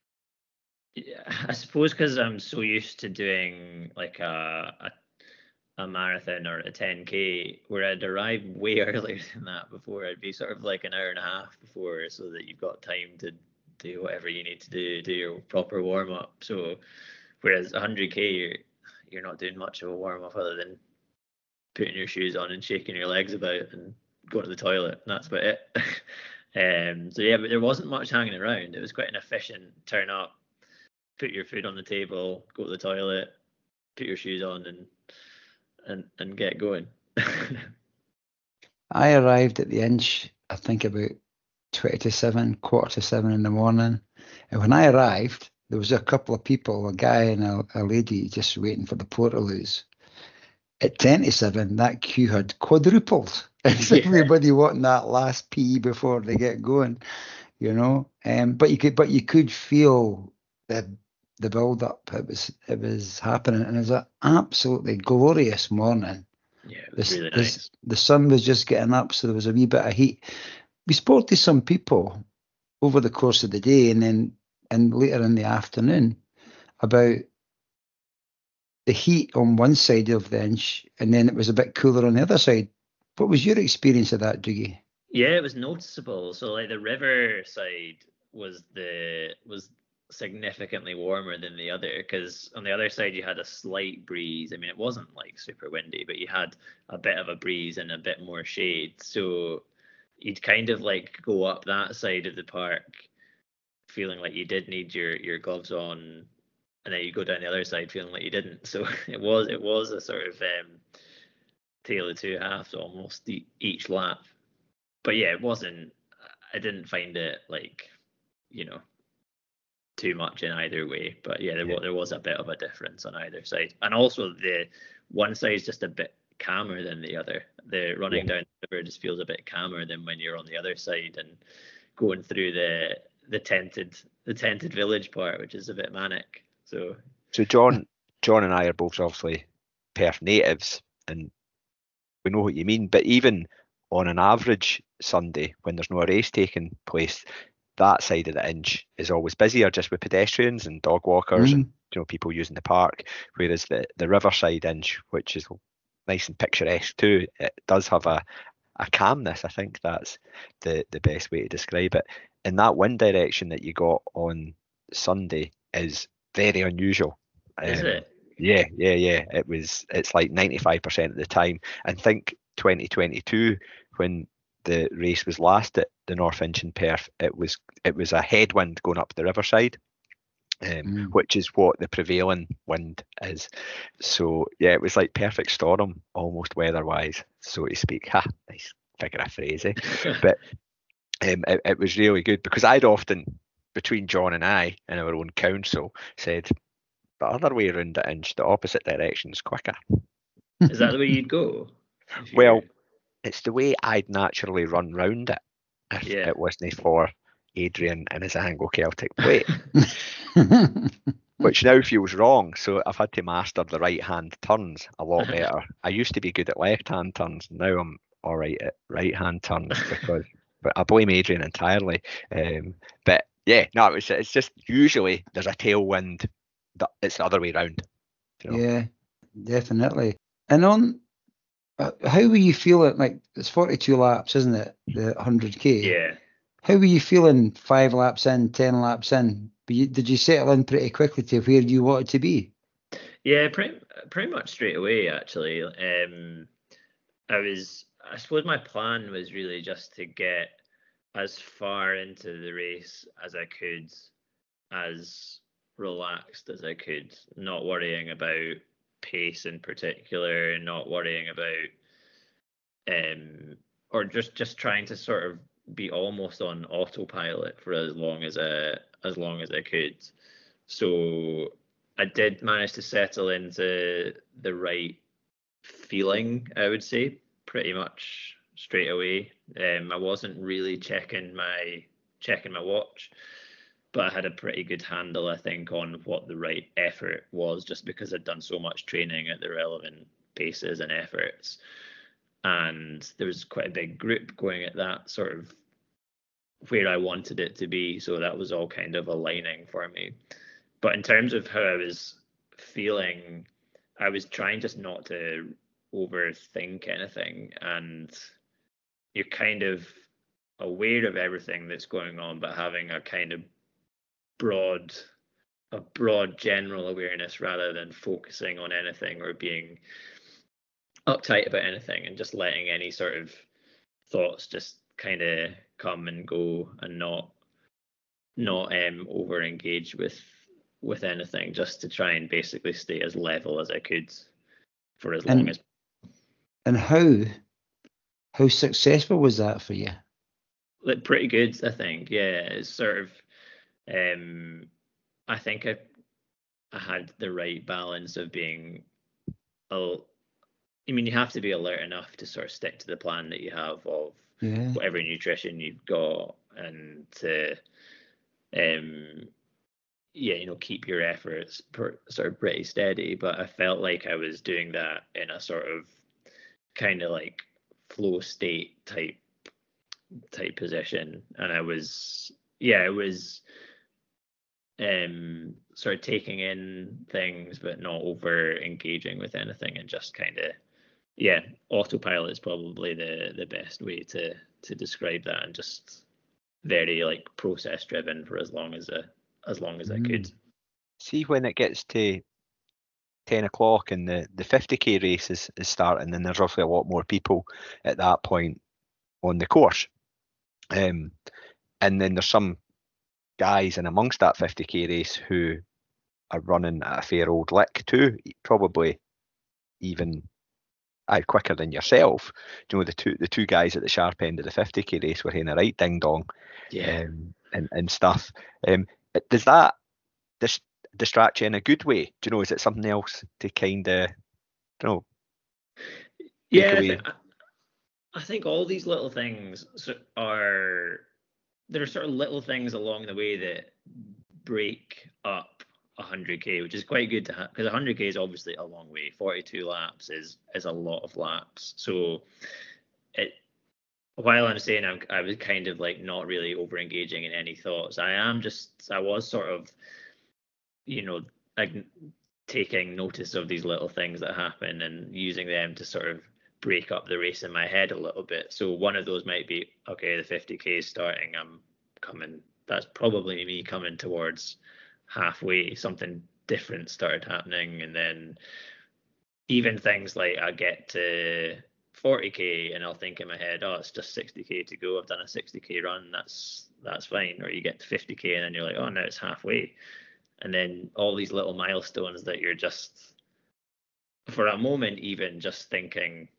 I suppose because I'm so used to doing like a, a a marathon or a ten K, where I'd arrive way earlier than that before. I'd be sort of like an hour and a half before, so that you've got time to do whatever you need to do, do your proper warm up. So, whereas one hundred K, you're you're not doing much of a warm up other than putting your shoes on and shaking your legs about and going to the toilet, and that's about it. um, so yeah, but there wasn't much hanging around. It was quite an efficient turn up, put your food on the table, go to the toilet, put your shoes on, and and and get going. I arrived at the Inch, I think about twenty to seven, quarter to seven in the morning. And when I arrived, there was a couple of people, a guy and a, a lady, just waiting for the Portaloos. At ten to seven, that queue had quadrupled. It's Yeah. everybody wanting that last pee before they get going, you know. Um, but you could, but you could feel the the build up. It was it was happening, and it was an absolutely glorious morning. Yeah, it was The, really the, nice. the sun was just getting up, so there was a wee bit of heat. We spoke to some people over the course of the day, and then and later in the afternoon about the heat on one side of the Inch, and then it was a bit cooler on the other side. What was your experience of that, Dougie? Yeah, it was noticeable. So like the river side was the was significantly warmer than the other, because on the other side you had a slight breeze. I mean, it wasn't like super windy, but you had a bit of a breeze and a bit more shade. So you'd kind of like go up that side of the park feeling like you did need your your gloves on, and then you go down the other side feeling like you didn't. So it was it was a sort of um, tale of two halves almost e- each lap. But yeah, it wasn't. I didn't find it like, you know, too much in either way. But yeah, there Yeah. was there was a bit of a difference on either side, and also the one side is just a bit calmer than the other. The running down the river just feels a bit calmer than when you're on the other side and going through the the tented the tented village part, which is a bit manic. So So John, John and I are both obviously Perth natives, and we know what you mean. But even on an average Sunday, when there's no race taking place, that side of the Inch is always busier, just with pedestrians and dog walkers Mm. and you know people using the park. Whereas the the Riverside Inch, which is nice and picturesque too, it does have a a calmness. I think that's the the best way to describe it. And that wind direction that you got on Sunday is very unusual. is Um, it? Yeah, yeah, yeah. It was. It's like ninety-five percent of the time. And think twenty twenty-two, when the race was last at the North Inch in Perth, it was it was a headwind going up the Riverside, um, Mm. which is what the prevailing wind is. So yeah, it was like perfect storm, almost weather-wise, so to speak. Ha, nice figure of phrase, eh? But um, it, it was really good, because I'd often, between John and I in our own council, said the other way around the Inch, the opposite direction is quicker. Is that the way you'd go? If Well, you're- it's the way I'd naturally run round it if Yeah. it wasn't for Adrian and his Anglo-Celtic plate, which now feels wrong. So I've had to master the right-hand turns a lot better. I used to be good at left-hand turns. Now I'm all right at right-hand turns because, but I blame Adrian entirely. Um, but yeah, no, it's it's just usually there's a tailwind that it's the other way round. You know? Yeah, definitely. And on, uh, how were you feeling? Like, it's forty-two laps, isn't it? The one hundred K. Yeah. How were you feeling five laps in, ten laps in? But you, did you settle in pretty quickly to where you wanted to be? Yeah, pretty pretty much straight away actually. Um, I was, I suppose my plan was really just to get as far into the race as I could, as relaxed as I could, not worrying about pace in particular, not worrying about um or just just trying to sort of be almost on autopilot for as long as I as long as I could. So I did manage to settle into the right feeling, I would say, pretty much straight away. Um, I wasn't really checking my checking my watch, but I had a pretty good handle, I think, on what the right effort was, just because I'd done so much training at the relevant paces and efforts. And there was quite a big group going at that sort of where I wanted it to be. So that was all kind of aligning for me. But in terms of how I was feeling, I was trying just not to overthink anything. And you're kind of aware of everything that's going on, but having a kind of broad, a broad general awareness rather than focusing on anything or being uptight about anything, and just letting any sort of thoughts just kind of come and go, and not not um over engage with with anything, just to try and basically stay as level as I could for as And- long as. And how how successful was that for you? Like, pretty good, I think. Yeah, it's sort of um I think I I had the right balance of being a I mean, you have to be alert enough to sort of stick to the plan that you have of Yeah. whatever nutrition you've got, and to, um, yeah, you know, keep your efforts per, sort of pretty steady. But I felt like I was doing that in a sort of kind of like flow state type type position, and I was, yeah, I was um sort of taking in things but not over engaging with anything, and just kind of, yeah, autopilot is probably the the best way to to describe that, and just very like process driven for as long as a as long as I could. See, when it gets to ten o'clock and the, the fifty K race is, is starting, and there's roughly a lot more people at that point on the course. Um, and then there's some guys in amongst that fifty K race who are running at a fair old lick too, probably even aye, quicker than yourself. You know, the two the two guys at the sharp end of the fifty K race were in a right ding dong, Yeah. um, and and stuff. Um, does that dis- distract you in a good way? Do you know? Is it something else to kind of, you know? Yeah, I away. think, I think all these little things so- are, there are sort of little things along the way that break up one hundred K, which is quite good to have, because one hundred K is obviously a long way. forty-two laps is is a lot of laps. So it, while I'm saying I'm, I was kind of like not really over engaging in any thoughts, I am just, I was sort of, you know, like taking notice of these little things that happen and using them to sort of break up the race in my head a little bit. So one of those might be, okay, the fifty K is starting, I'm coming, that's probably me coming towards halfway, something different started happening. And then even things like I get to forty K and I'll think in my head, oh, it's just sixty K to go, I've done a sixty K run, that's that's fine. Or you get to fifty K and then you're like, oh, now it's halfway. And then all these little milestones that you're just, for a moment, even just thinking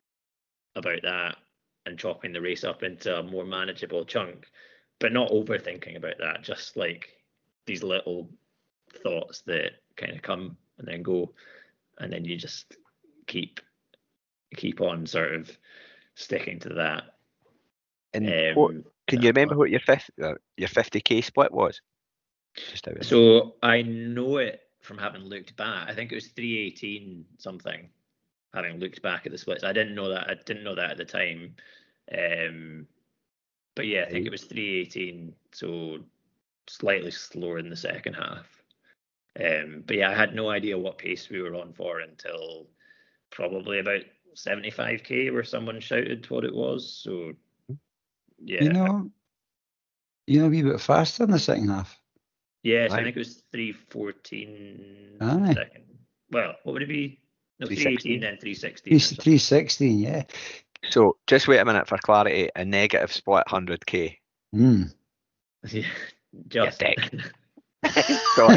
about that and chopping the race up into a more manageable chunk, but not overthinking about that, just like these little thoughts that kind of come and then go, and then you just keep keep on sort of sticking to that. And Um, what, can you yeah, remember what your fifth, uh, your fifty K split was? Just out of So I know it from having looked back. I think it was three eighteen something. Having looked back at the splits, I didn't know that. I didn't know that at the time. Um, but yeah, I think it was three eighteen. So slightly slower in the second half. Um, but yeah, I had no idea what pace we were on for until probably about seventy-five K, where someone shouted what it was. So yeah, You know, you know, a wee bit faster in the second half. yes, I Right. think it was three fourteen Aye. second. Well, what would it be? No, three three sixteen. eighteen, then three sixteen. Three, three sixteen, yeah. So just wait a minute for clarity. A negative split one hundred K. Mm. Yeah, just. dick. Sorry.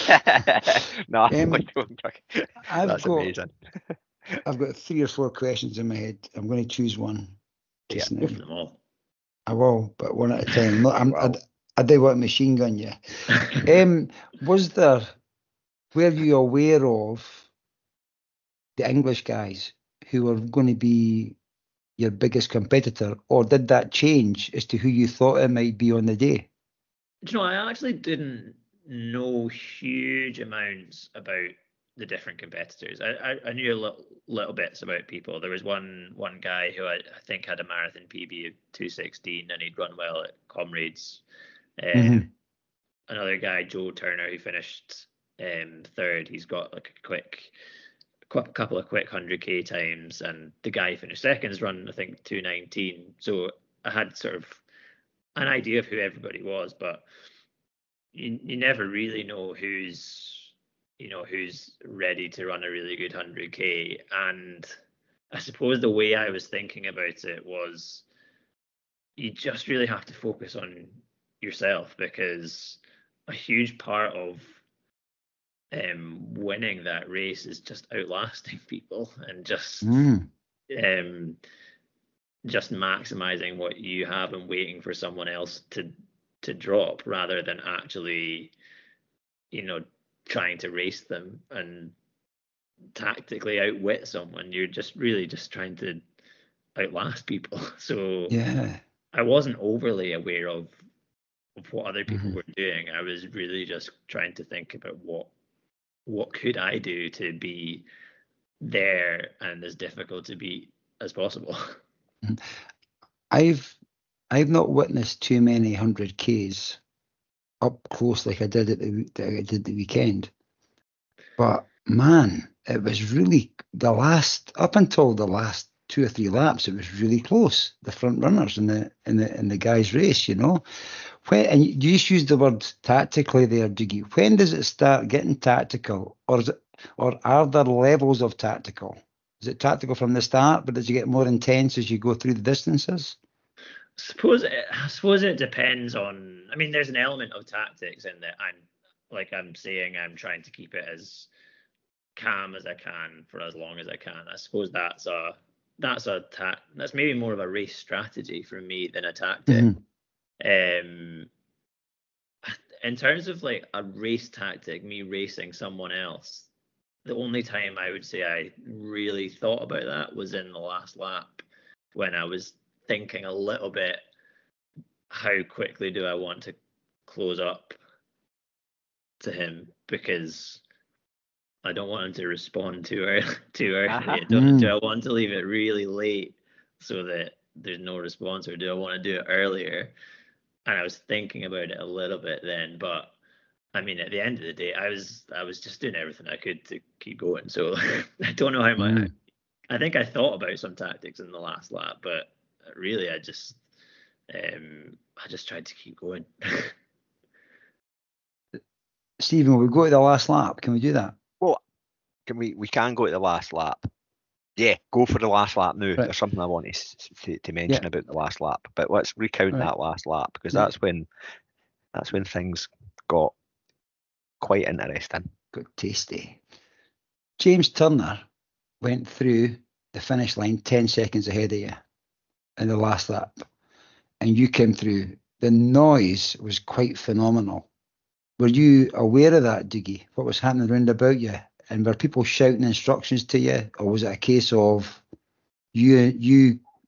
no, Um, I'm like, I've that's got, amazing. I've got three or four questions in my head. I'm going to choose one just Go now. for them all. I will, but one at a time. No, I'm, I, Well. I do want to machine gun you. Um, was there, were you aware of the English guys who were going to be your biggest competitor, or did that change as to who you thought it might be on the day? Do you know, I actually didn't know huge amounts about the different competitors. I, I, I knew a little, little bits about people. There was one one guy who I, I think had a marathon P B of two sixteen, and he'd run well at Comrades. Um, Mhm. Another guy, Joe Turner, who finished um, third. He's got like a quick, quick couple of quick one hundred K times, and the guy who finished second's run, I think, two nineteen. So I had sort of an idea of who everybody was, but you you never really know who's you know who's ready to run a really good one hundred K. And I suppose the way I was thinking about it was you just really have to focus on yourself, because a huge part of um winning that race is just outlasting people and just Mm. um just maximizing what you have and waiting for someone else to to drop, rather than actually, you know, trying to race them and tactically outwit someone. You're just really just trying to outlast people. So Yeah. I wasn't overly aware of of what other people Mhm. were doing. I was really just trying to think about what what could I do to be there and as difficult to beat as possible. I've I've not witnessed too many hundred Ks up close like I did at the that I did the weekend, but man, it was really the last up until the last two or three laps. It was really close. The front runners in the in the in the guys' race, you know. When, and you just used the word tactically there, Dougie. When does it start getting tactical, or is it, or are there levels of tactical? Is it tactical from the start, but does it get more intense as you go through the distances? suppose it, I suppose it depends on. I mean, there's an element of tactics in that. I'm like I'm saying, I'm trying to keep it as calm as I can for as long as I can. I suppose that's a that's a ta- that's maybe more of a race strategy for me than a tactic. Mhm. Um, in terms of like a race tactic, me racing someone else, the only time I would say I really thought about that was in the last lap, when I was thinking a little bit, how quickly do I want to close up to him, because I don't want him to respond too early. Too early. Uh-huh. I don't, Mm. Do I want to leave it really late so that there's no response, or do I want to do it earlier? And I was thinking about it a little bit then, but I mean, at the end of the day, I was I was just doing everything I could to keep going. So I don't know how much. Mm. I think I thought about some tactics in the last lap, but really, I just um I just tried to keep going. Stephen, will we go to the last lap? Can we do that? Well, can we? We can go to the last lap. Yeah, go for the last lap now. Right. There's something I want to, s- to, to mention Yeah. about the last lap, but let's recount Right. that last lap, because Yeah. that's when that's when things got quite interesting. Got tasty. James Turner went through the finish line ten seconds ahead of you in the last lap, and you came through. The noise was quite phenomenal. Were you aware of that, Dougie? What was happening round about you? And were people shouting instructions to you, or was it a case of you you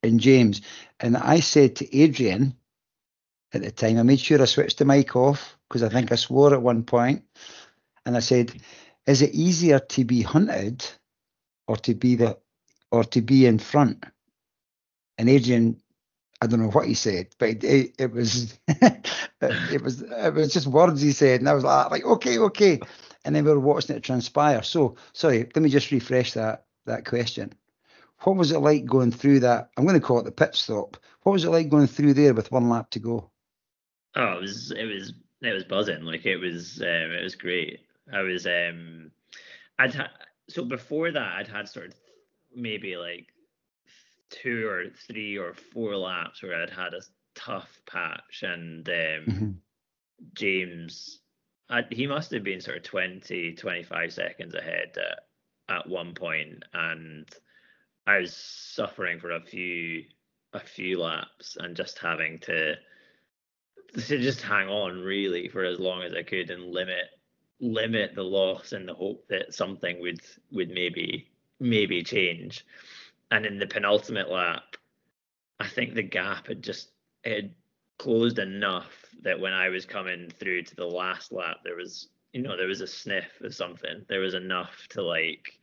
and James. And I said to Adrian at the time, I made sure I switched the mic off because I think I swore at one point. And I said, is it easier to be hunted or to be the or to be in front? And Adrian, I don't know what he said, but it, it, it was it was it was just words he said, and I was like, like okay, okay. And then we were watching it transpire. So sorry, let me just refresh that that question. What was it like going through that? I'm going to call it the pit stop. What was it like going through there with one lap to go? Oh, it was it was it was buzzing. Like it was um, it was great. I was um I'd had so before that I'd had sort of maybe like two or three or four laps where I'd had a tough patch, and um, Mm-hmm. James, I, he must have been sort of twenty, twenty-five seconds ahead at, at one point, and I was suffering for a few a few laps and just having to to just hang on really for as long as I could and limit limit the loss in the hope that something would would maybe maybe change. And in the penultimate lap, I think the gap had just it had closed enough that when I was coming through to the last lap, there was, you know, there was a sniff of something. There was enough to, like,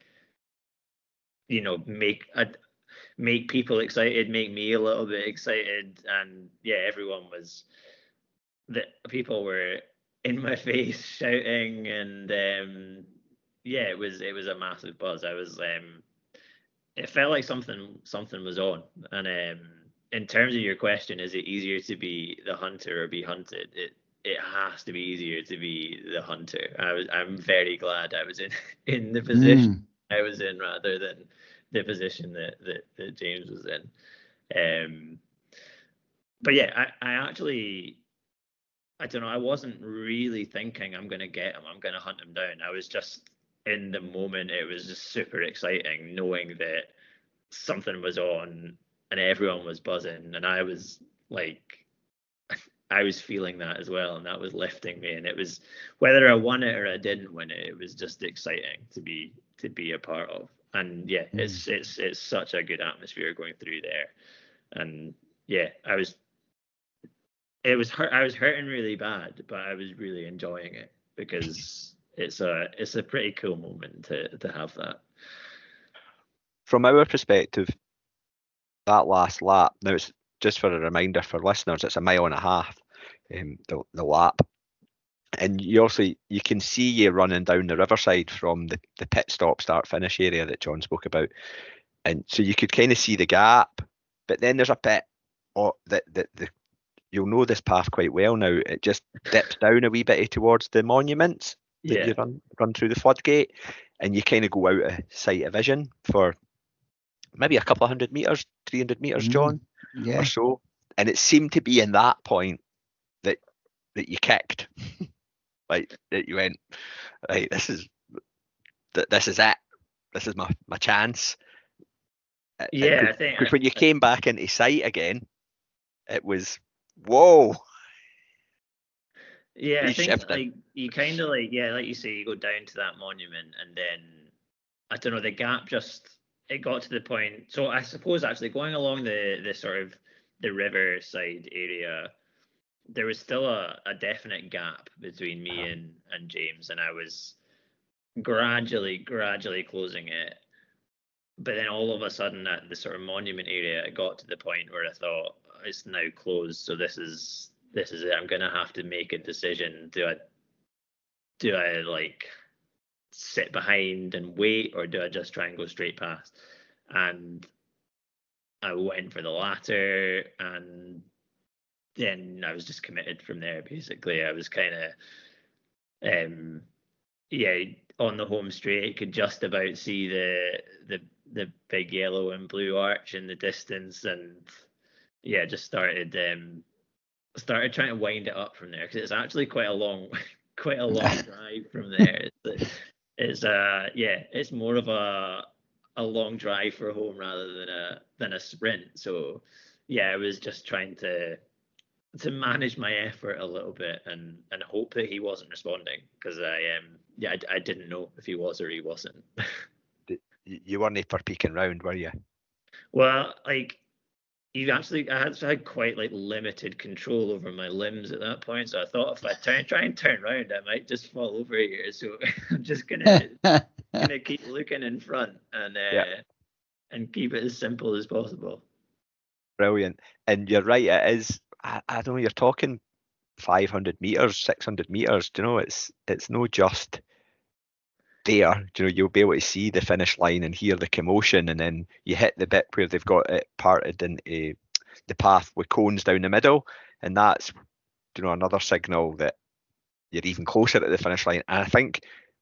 you know, make a, make people excited, make me a little bit excited, and yeah, everyone was. That people were in my face shouting, and um, yeah, it was it was a massive buzz. I was um. It felt like something something was on. And um, in terms of your question, is it easier to be the hunter or be hunted? It it has to be easier to be the hunter. I was I'm very glad I was in in the position mm. I was in rather than the position that that, that James was in. Um, but yeah, I, I actually I don't know. I wasn't really thinking I'm going to get him. I'm going to hunt him down. I was just in the moment. It was just super exciting knowing that something was on and everyone was buzzing, and I was like, I was feeling that as well, and that was lifting me. And it was, whether I won it or I didn't win it, it was just exciting to be to be a part of. And yeah, mm. it's it's it's such a good atmosphere going through there. And yeah, I was. It was hurt. I was hurting really bad, but I was really enjoying it because it's a it's a pretty cool moment to to have that. From our perspective, that last lap. Now, it's just for a reminder for listeners. It's a mile and a half, um, the the lap, and you also you can see you running down the riverside from the, the pit stop start finish area that John spoke about, and so you could kind of see the gap. But then there's a bit, or that the, the you'll know this path quite well now. It just dips down a wee bit towards the monuments that yeah. you run run through the floodgate, and you kind of go out of sight of vision for maybe a couple of hundred meters, three hundred meters, John, mm, yeah. or so. And it seemed to be in that point that that you kicked, like that you went, right, this is that this is it, this is my my chance. Yeah, I think because when you came back into sight again, it was. Whoa. Yeah, I think shifting. Like you kind of like yeah, like you say, you go down to that monument, and then I don't know, the gap just it got to the point. So I suppose actually going along the the sort of the riverside area, there was still a, a definite gap between me and and James, and I was gradually gradually closing it. But then all of a sudden at the sort of monument area, it got to the point where I thought, it's now closed, so this is this is it. I'm gonna have to make a decision. Do I do I like sit behind and wait, or do I just try and go straight past? And I went for the latter, and then I was just committed from there. Basically, I was kind of um yeah on the home straight, could just about see the the the big yellow and blue arch in the distance, and yeah, just started um started trying to wind it up from there, because it's actually quite a long quite a long drive from there. It's, it's uh yeah, it's more of a a long drive for home rather than a than a sprint. So yeah, I was just trying to to manage my effort a little bit and and hope that he wasn't responding, because I um yeah I, I didn't know if he was or he wasn't. You weren't for peeking round, were you? Well, like you actually, I had, had quite like limited control over my limbs at that point. So I thought if I turn, try and turn around, I might just fall over here. So I'm just gonna gonna keep looking in front and uh, Yeah. and keep it as simple as possible. Brilliant. And you're right, it is, I, I don't know, you're talking five hundred meters, six hundred meters. Do you know, it's it's no just there. Do you know, you'll be able to see the finish line and hear the commotion, and then you hit the bit where they've got it parted into the path with cones down the middle, and that's, you know, another signal that you're even closer to the finish line. And I think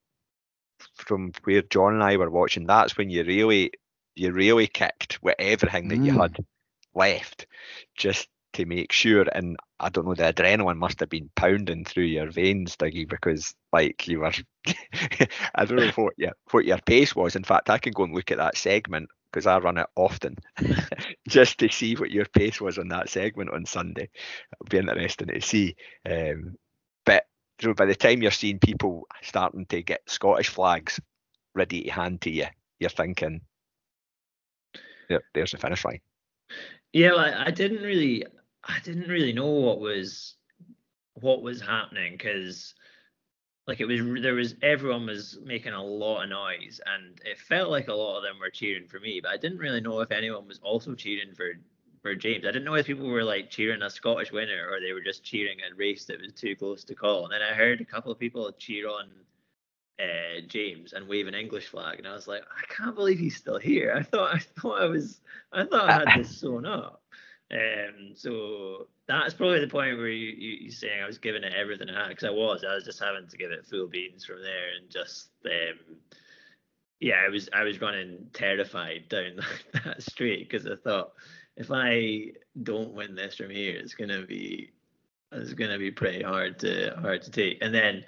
from where John and I were watching, that's when you really you really kicked with everything that you Mm. had left, just to make sure. And I don't know, the adrenaline must have been pounding through your veins, Dougie, because like you were I don't know what your what your pace was. In fact, I can go and look at that segment because I run it often just to see what your pace was on that segment on Sunday. It'll be interesting to see. Um, but you know, by the time you're seeing people starting to get Scottish flags ready to hand to you, you're thinking, there, there's the finish line. Yeah, I, I didn't really, I didn't really know what was, what was happening, because like it was, there was, everyone was making a lot of noise, and it felt like a lot of them were cheering for me, but I didn't really know if anyone was also cheering for for James. I didn't know if people were like cheering a Scottish winner or they were just cheering a race that was too close to call. And then I heard a couple of people cheer on uh, James and wave an English flag, and I was like, I can't believe he's still here. I thought I thought I was I thought I had this sewn up. Um, so that's probably the point where you, you you saying I was giving it everything I had, because I was I was just having to give it full beans from there, and just um, yeah, I was I was running terrified down that, that straight, because I thought, if I don't win this from here, it's gonna be it's gonna be pretty hard to hard to take. And then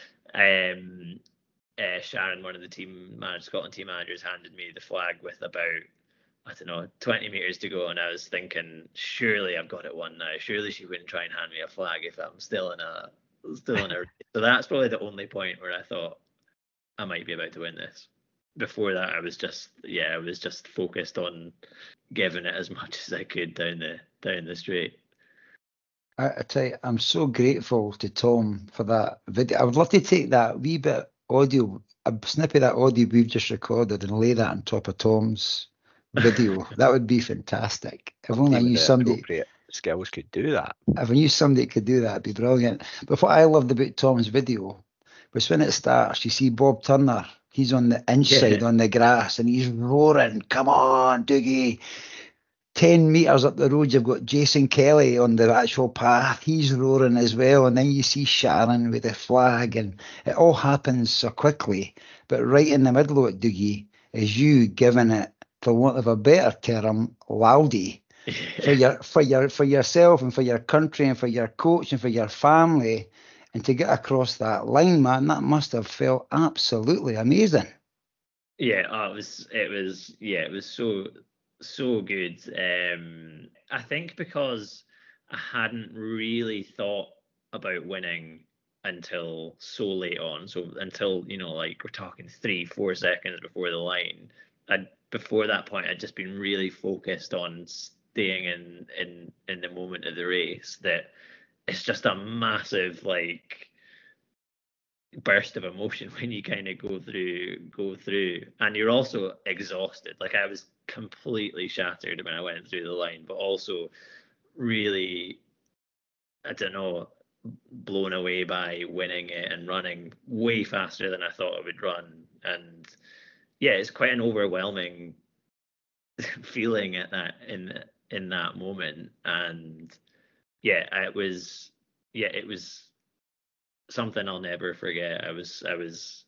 um, uh, Sharon, one of the team managers, Scotland team managers, handed me the flag with about, I don't know, twenty meters to go, and I was thinking, surely I've got it won now. Surely she wouldn't try and hand me a flag if I'm still in a still in a. So that's probably the only point where I thought I might be about to win this. Before that, I was just yeah, I was just focused on giving it as much as I could down the down the straight. I, I tell you, I'm so grateful to Tom for that video. I would love to take that wee bit audio, a snip of that audio we've just recorded, and lay that on top of Tom's video. That would be fantastic. If only I Somebody knew with the somebody, appropriate skills could do that. if I knew somebody that could do that, it'd be brilliant. But what I loved about Tom's video was when it starts, you see Bob Turner. He's on the inside Yeah. on the grass, and he's roaring, "Come on, Dougie." ten metres up the road, you've got Jason Kelly on the actual path. He's roaring as well. And then you see Sharon with the flag, and it all happens so quickly. But right in the middle of it, Dougie, is you giving it, for want of a better term, loudy for your for your for yourself and for your country and for your coach and for your family. And to get across that line, man, that must have felt absolutely amazing. Yeah, oh, it was it was yeah, it was so so good. Um, I think because I hadn't really thought about winning until so late on. So until, you know, like we're talking three, four seconds before the line. I before that point, I'd just been really focused on staying in in in the moment of the race. That it's just a massive like burst of emotion when you kind of go through go through and you're also exhausted. Like I was completely shattered when I went through the line, but also really, I don't know, blown away by winning it and running way faster than I thought I would run. And yeah, it's quite an overwhelming feeling at that in in that moment. And yeah, it was yeah, it was something I'll never forget. I was I was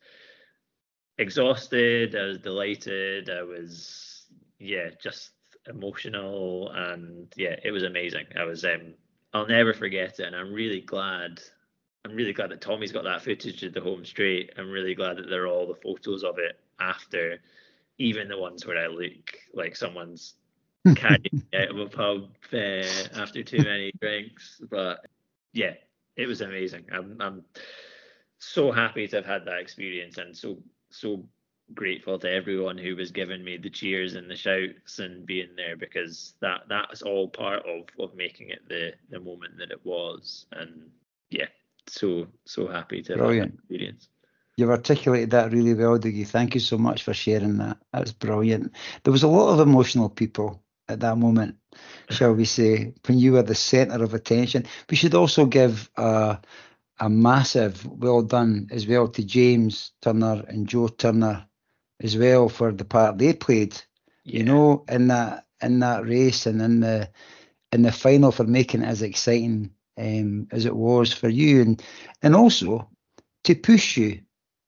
exhausted, I was delighted, I was yeah, just emotional, and yeah, it was amazing. I was um I'll never forget it, and I'm really glad I'm really glad that Tommy's got that footage of the home straight. I'm really glad that there are all the photos of it after, even the ones where I look like someone's carrying me out of a pub uh, after too many drinks. But yeah, it was amazing. I'm I'm so happy to have had that experience, and so so grateful to everyone who was giving me the cheers and the shouts and being there, because that that's all part of of making it the the moment that it was. And yeah, so so happy to have had that experience. You've articulated that really well, Dougie. Thank you so much for sharing that. That's brilliant. There was a lot of emotional people at that moment, shall we say, when you were the centre of attention. We should also give a, a massive well done as well to James Turner and Joe Turner as well for the part they played, yeah. you know, in that in that race and in the in the final, for making it as exciting um, as it was for you, and and also to push you.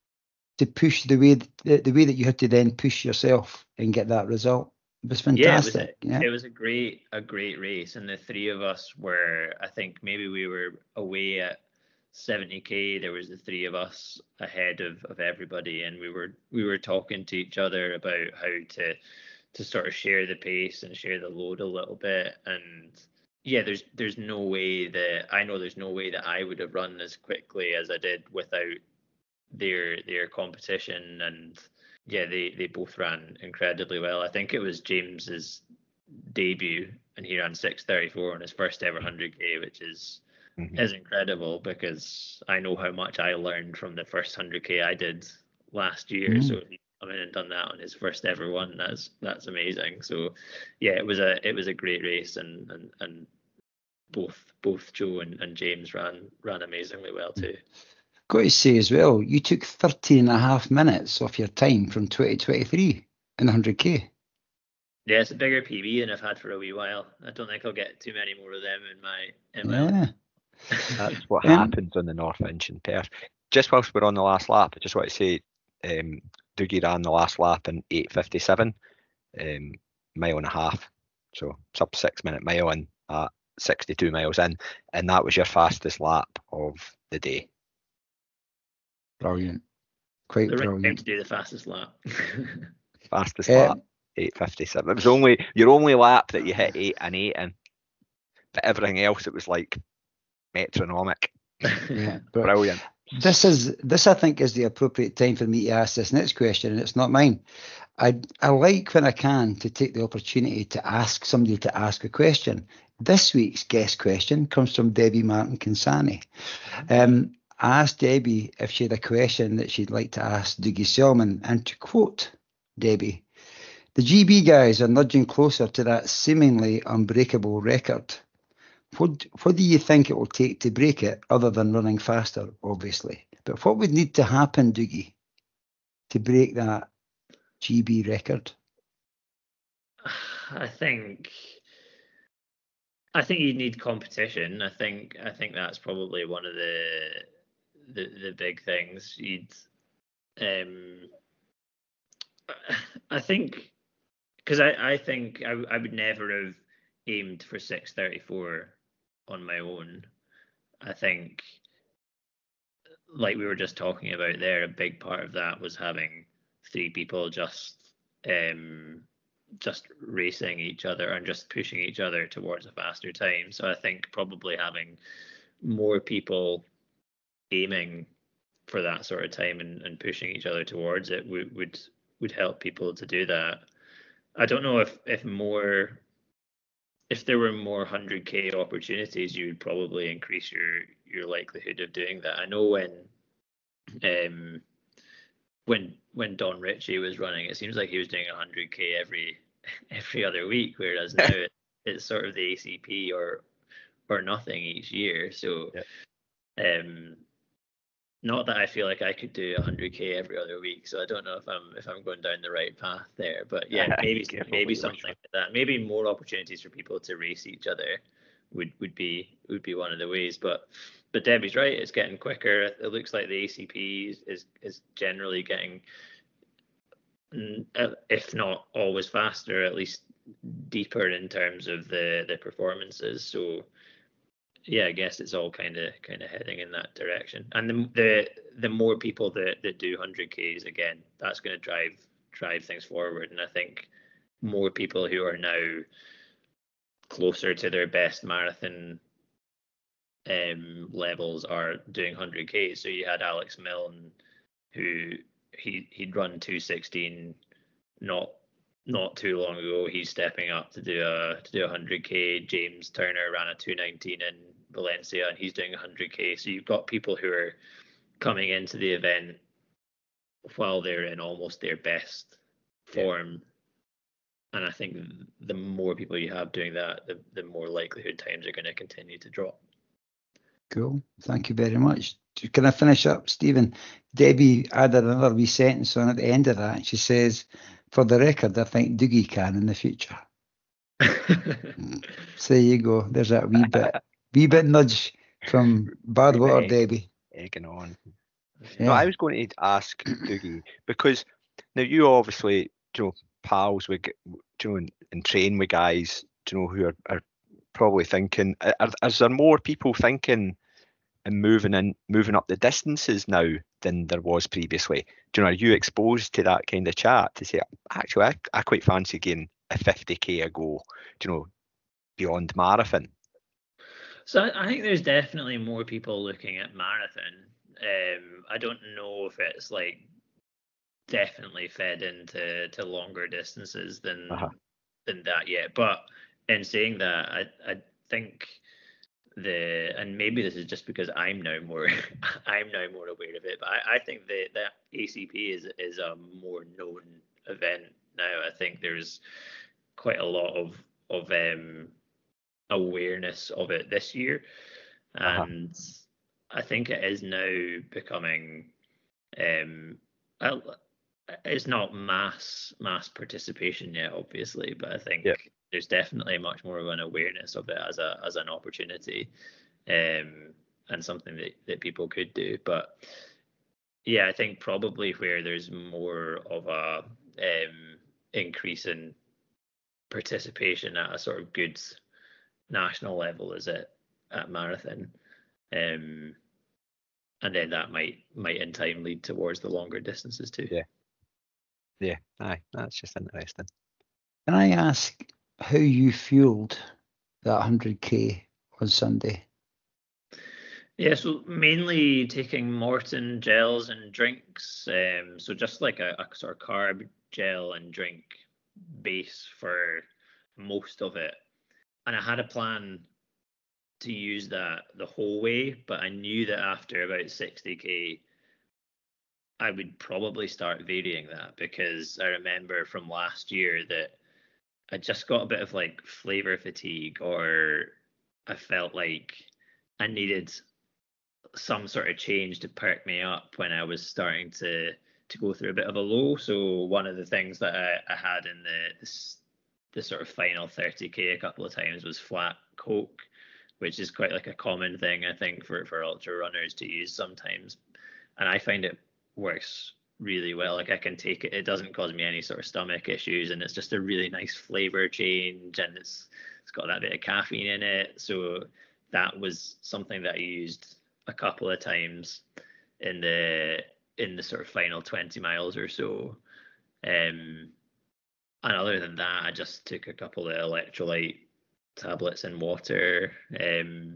To push the way the, the way that you had to then push yourself and get that result. It was fantastic. Yeah, it was, a, yeah. it was a great a great race, and the three of us were, I think maybe we were away at seventy K. There was the three of us ahead of, of everybody, and we were we were talking to each other about how to to sort of share the pace and share the load a little bit. And yeah, there's there's no way that I know there's no way that I would have run as quickly as I did without their their competition. And yeah, they they both ran incredibly well. I think it was James's debut and he ran six thirty-four on his first ever one hundred K, which is mm-hmm. is incredible, because I know how much I learned from the first one hundred K I did last year. Mm-hmm. So if he come in and done that on his first ever one, that's that's amazing. So yeah, it was a it was a great race, and and, and both both Joe and, and James ran ran amazingly well too. Got to say as well, you took thirteen and a half minutes off your time from twenty twenty-three in one hundred K. Yeah, it's a bigger P B than I've had for a wee while. I don't think I'll get too many more of them in my in my yeah. That's what um, happens on the North Inch in Perth. Just whilst we're on the last lap, I just want to say um, Dougie ran the last lap in eight fifty-seven, um, mile and a half. So sub six minute mile in at sixty-two miles in, and that was your fastest lap of the day. Brilliant. Quite the brilliant. Right to do the fastest lap. Fastest um, lap, eight fifty-seven. It was only your only lap that you hit eight and eight in. But everything else, it was like metronomic. Yeah, brilliant. This is this I think is the appropriate time for me to ask this next question, and it's not mine. I I like when I can to take the opportunity to ask somebody to ask a question. This week's guest question comes from Debbie Martin Kinsani. Um, I asked Debbie if she had a question that she'd like to ask Dougie Selman, and to quote Debbie, "The G B guys are nudging closer to that seemingly unbreakable record. What, what do you think it will take to break it, other than running faster, obviously? But what would need to happen, Dougie, to break that G B record?" I think... I think you need competition. I think I think that's probably one of the the, the big things. You'd, um, I think, because I, I think I, I would never have aimed for six thirty-four on my own. I think, like we were just talking about there, a big part of that was having three people just um. just racing each other and just pushing each other towards a faster time. So I think probably having more people aiming for that sort of time and, and pushing each other towards it would, would would help people to do that. I don't know if if more if there were more one hundred K opportunities, you would probably increase your your likelihood of doing that. I know when um when when Don Ritchie was running, it seems like he was doing one hundred K every every other week, whereas now it, it's sort of the A C P or or nothing each year. So yeah. um not that I feel like I could do one hundred K every other week, so I don't know if I'm if I'm going down the right path there. But yeah, maybe maybe something like that. Maybe more opportunities for people to race each other would would be would be one of the ways. But but Debbie's right, it's getting quicker. It looks like the A C P is is generally getting, if not always faster, at least deeper in terms of the the performances. So yeah, I guess it's all kind of kind of heading in that direction. And the the the more people that, that do one hundred Ks, again, that's going to drive drive things forward. And I think more people who are now closer to their best marathon um, levels are doing one hundred Ks. So you had Alex Milne, who he he'd run two sixteen not not too long ago. He's stepping up to do a to do a hundred k. James Turner ran a two nineteen in Valencia, and he's doing a hundred k. So you've got people who are coming into the event while they're in almost their best form. Yeah. And I think the more people you have doing that, the, the more likelihood times are going to continue to drop. Cool. Thank you very much. Can I finish up, Stephen? Debbie added another wee sentence on at the end of that. She says, for the record, I think Dougie can in the future. So there you go. There's that wee bit, wee bit nudge from Badwater, Debbie. Egging on. Yeah. No, I was going to ask Dougie, because now you obviously, you know, pals with, you know, and, and train with guys, you know, who are, are probably thinking, are, is there more people thinking and moving in, moving up the distances now than there was previously? Do you know, are you exposed to that kind of chat to say, actually, I, I quite fancy getting a fifty k a go, do you know, beyond marathon? So I think there's definitely more people looking at marathon. Um, I don't know if it's like definitely fed into to longer distances than uh-huh. than that yet. But in saying that, I I think the and maybe this is just because I'm now more I'm now more aware of it, but I, I think that that A C P is is a more known event now. I think there's quite a lot of of um awareness of it this year, and uh-huh. I think it is now becoming um it's not mass mass participation yet, obviously, but I think yep. there's definitely much more of an awareness of it as a as an opportunity, um and something that, that people could do. But yeah, I think probably where there's more of a um increase in participation at a sort of good national level is at at marathon, um and then that might might in time lead towards the longer distances too. Yeah, yeah, aye, that's just interesting. Can I ask how you fueled that one hundred k on Sunday? Yeah, so mainly taking Morton gels and drinks, um so just like a, a sort of carb gel and drink base for most of it. And I had a plan to use that the whole way, but I knew that after about sixty k, I would probably start varying that, because I remember from last year that I just got a bit of like flavor fatigue, or I felt like I needed some sort of change to perk me up when I was starting to to go through a bit of a low. So one of the things that I, I had in the this, the sort of final thirty k a couple of times was flat Coke, which is quite like a common thing, I think, for, for ultra runners to use sometimes. And I find it works really well. Like I can take it, it doesn't cause me any sort of stomach issues, and it's just a really nice flavor change, and it's it's got that bit of caffeine in it. So that was something that I used a couple of times in the in the sort of final twenty miles or so. Um, and other than that, I just took a couple of electrolyte tablets and water, um,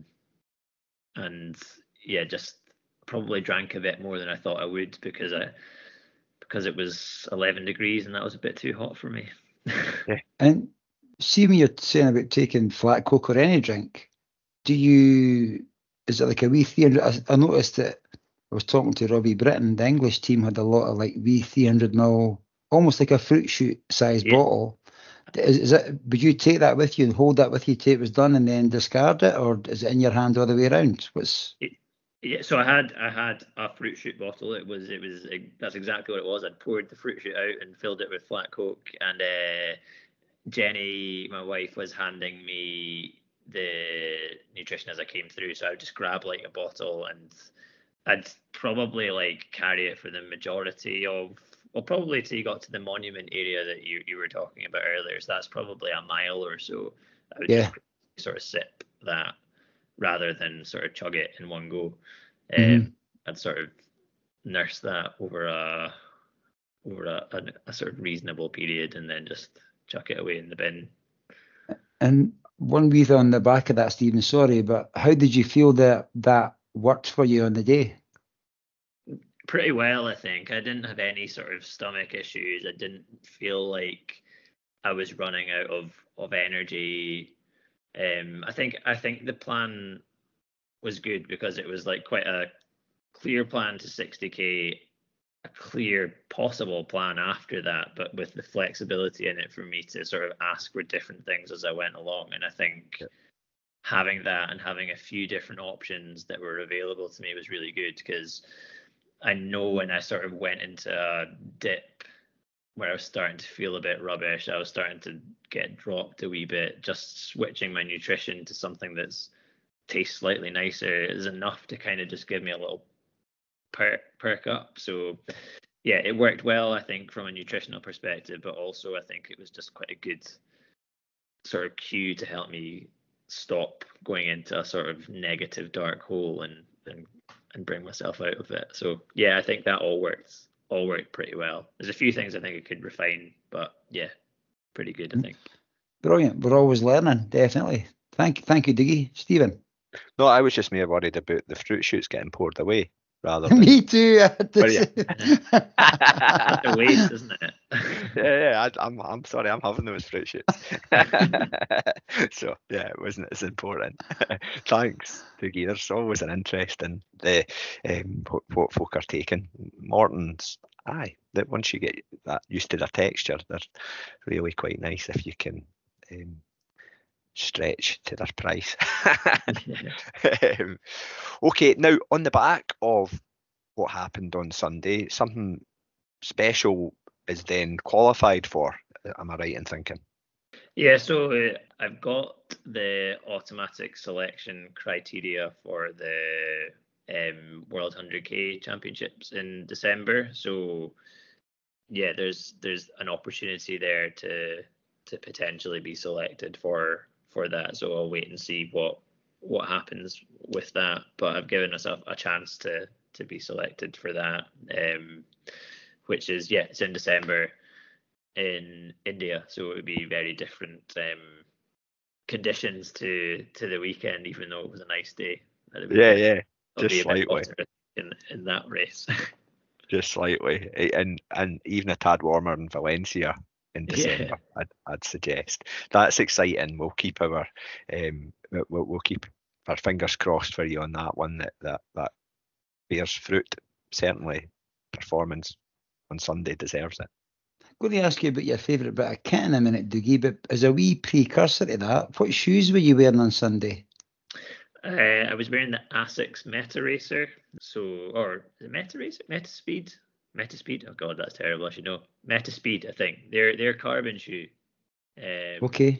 and yeah, just probably drank a bit more than I thought I would, because I because it was eleven degrees and that was a bit too hot for me. Yeah. And see, when you're saying about taking flat Coke or any drink, do you, is it like a wee three hundred? I, I noticed that I was talking to Robbie Britton, the English team had a lot of like wee three hundred mil, almost like a fruit shoot size yeah. bottle. Is, is it, would you take that with you and hold that with you till it was done and then discard it, or is it in your hand all the way around? What's it, yeah, so I had I had a fruit shoot bottle. It was it was that's exactly what it was. I'd poured the fruit shoot out and filled it with flat Coke, and uh, Jenny, my wife, was handing me the nutrition as I came through. So I would just grab like a bottle, and I'd probably like carry it for the majority of, well, probably till you got to the monument area that you, you were talking about earlier. So that's probably a mile or so. I would yeah. just sort of sip that rather than sort of chug it in one go. Um, mm-hmm. I'd sort of nurse that over a over a, a, a sort of reasonable period, and then just chuck it away in the bin. And one wee thing on the back of that, Stephen, sorry, but how did you feel that that worked for you on the day? pretty well, I think. I didn't have any sort of stomach issues. I didn't feel like I was running out of of energy. Um, I think I think the plan was good because it was like quite a clear plan to sixty K, a clear possible plan after that, but with the flexibility in it for me to sort of ask for different things as I went along. And I think yeah. having that and having a few different options that were available to me was really good, because I know when I sort of went into a dip where I was starting to feel a bit rubbish, I was starting to get dropped a wee bit, just switching my nutrition to something that's tastes slightly nicer is enough to kind of just give me a little perk, perk up. So yeah, it worked well, I think, from a nutritional perspective, but also I think it was just quite a good sort of cue to help me stop going into a sort of negative dark hole and and, and bring myself out of it. So yeah, I think that all worked all worked pretty well. There's a few things I think I could refine, but yeah, pretty good, I think. Brilliant. We're always learning, definitely. Thank thank you, Diggy. Stephen? No, I was just more worried about the fruit shoots getting poured away rather than... Me too. That's a waste, isn't it? yeah, yeah. I, I'm I'm sorry, I'm having those fruit shoots. So yeah, it wasn't as important. Thanks, Dougie. There's always an interest in the um, what, what folk are taking. Morton's, aye, that once you get that used to their texture, they're really quite nice if you can um, stretch to their price. um, okay, now on the back of what happened on Sunday, something special is then qualified for. Am I right in thinking? Yeah, so uh, I've got the automatic selection criteria for the um, World one hundred K Championships in December. So yeah, there's there's an opportunity there to to potentially be selected for for that. So I'll wait and see what what happens with that. But I've given myself a chance to to be selected for that, um, which is yeah, it's in December in India, so it would be very different um, conditions to to the weekend, even though it was a nice day. Yeah, yeah, just slightly in in that race. Just slightly, and and even a tad warmer in Valencia in December. Yeah. I'd I'd suggest that's exciting. We'll keep our um we'll we'll keep our fingers crossed for you on that one. That that that bears fruit. Certainly, performance on Sunday deserves it. I'm going to ask you about your favourite bit of kit in a minute, Dougie, but as a wee precursor to that, what shoes were you wearing on Sunday? Uh, I was wearing the Asics Meta Racer, so or the Meta Racer, Meta Speed, Meta Speed. Oh God, that's terrible. I should know. Meta Speed, I think. They're they're carbon shoe. Um, okay.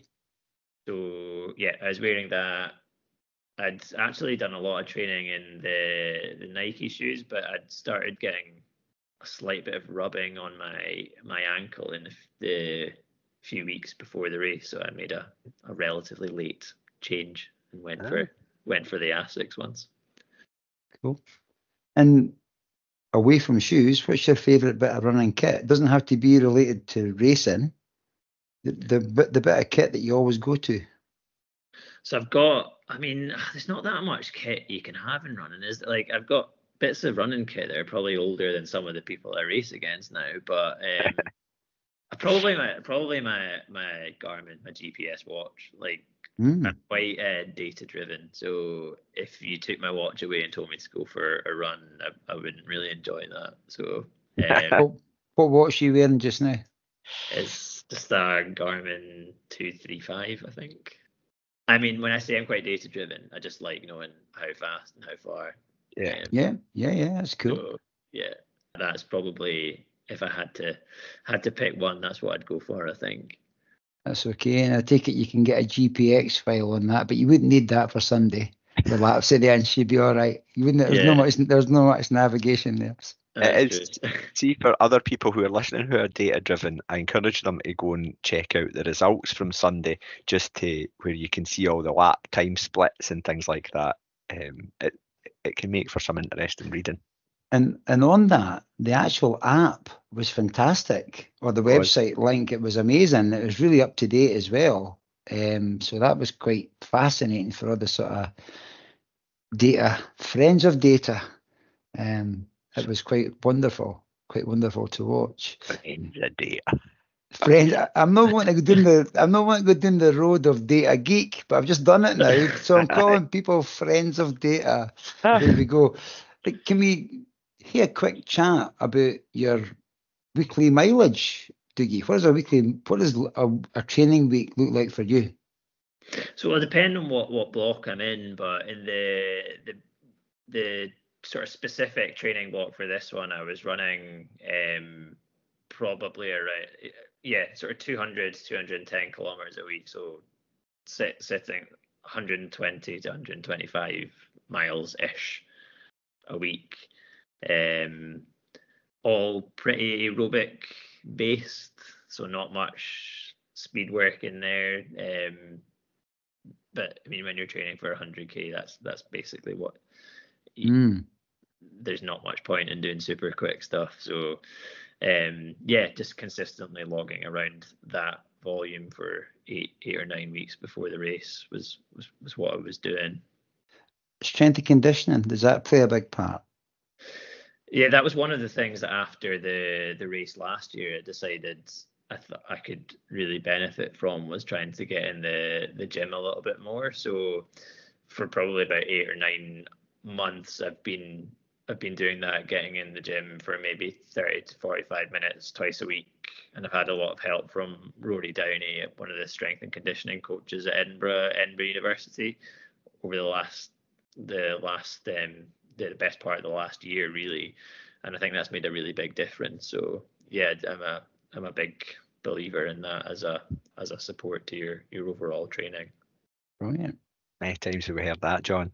So yeah, I was wearing that. I'd actually done a lot of training in the the Nike shoes, but I'd started getting a slight bit of rubbing on my my ankle in the, the few weeks before the race, so I made a, a relatively late change and went oh. for went for the Asics ones. Cool. And away from shoes, what's your favourite bit of running kit? It doesn't have to be related to racing. The the bit the bit of kit that you always go to. So I've got. I mean, there's not that much kit you can have in running, is there? Like I've got bits of running kit that are probably older than some of the people I race against now, but um, probably my probably my my Garmin, my G P S watch. Like mm. I'm quite uh, data driven, so if you took my watch away and told me to go for a run, I, I wouldn't really enjoy that. So um, what, what watch are you wearing just now? It's just a Garmin two three five, I think. I mean, when I say I'm quite data driven, I just like knowing how fast and how far. Yeah, um, yeah, yeah, yeah. That's cool. So, yeah, that's probably, if I had to had to pick one, that's what I'd go for, I think. That's okay. And I take it you can get a G P X file on that, but you wouldn't need that for Sunday. The laps at the end should be all right. You wouldn't. There's yeah. no much. There's no much navigation there. It is. See, for other people who are listening who are data driven, I encourage them to go and check out the results from Sunday, just to where you can see all the lap time splits and things like that. Um, it it can make for some interesting reading. And and on that, the actual app was fantastic, or the website link. It was amazing. It was really up to date as well. Um, so that was quite fascinating for all the sort of data friends of data. Um. it was quite wonderful, quite wonderful to watch. Friends of Data. Friends, I- I'm not wanting to go down the I'm not wanting to go down the road of Data Geek, but I've just done it now. So I'm calling people friends of Data. There we go. Like, can we hear a quick chat about your weekly mileage, Dougie? What is a weekly? What does a, a training week look like for you? So it'll depend on what, what block I'm in, but in the the the sort of specific training block for this one, I was running um, probably around yeah, sort of two hundred, two hundred ten kilometers a week. So sit, sitting one hundred twenty to one hundred twenty-five miles ish a week. Um, all pretty aerobic based, so not much speed work in there. Um, but I mean, when you're training for one hundred k, that's that's basically what. You, Mm. There's not much point in doing super quick stuff. So, um, yeah, just consistently logging around that volume for eight eight or nine weeks before the race was was, was what I was doing. Strength and conditioning, does that play a big part? Yeah, that was one of the things that after the the race last year, I decided I thought I could really benefit from was trying to get in the the gym a little bit more. So for probably about eight or nine months, I've been I've been doing that, getting in the gym for maybe thirty to forty-five minutes twice a week, and I've had a lot of help from Rory Downey, one of the strength and conditioning coaches at Edinburgh Edinburgh University, over the last the last um, the best part of the last year, really, and I think that's made a really big difference. So yeah, I'm a I'm a big believer in that as a as a support to your your overall training. Brilliant. Many times have we heard that, John?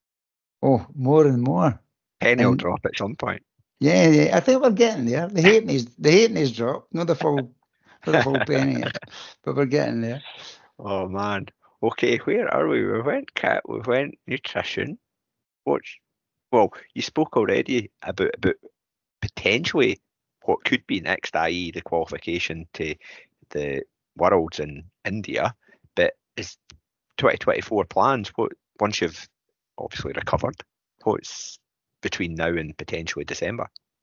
Oh, more and more. Penny will And- drop at some point. Yeah, yeah, I think we're getting there. The halfpennies, the halfpennies drop, not the full, not the full penny, but we're getting there. Oh man. Okay, where are we? We went cat. We went nutrition. What's well? You spoke already about about potentially what could be next, that is the qualification to the Worlds in India. But is twenty twenty-four plans? What once you've obviously recovered? What's between now and potentially December?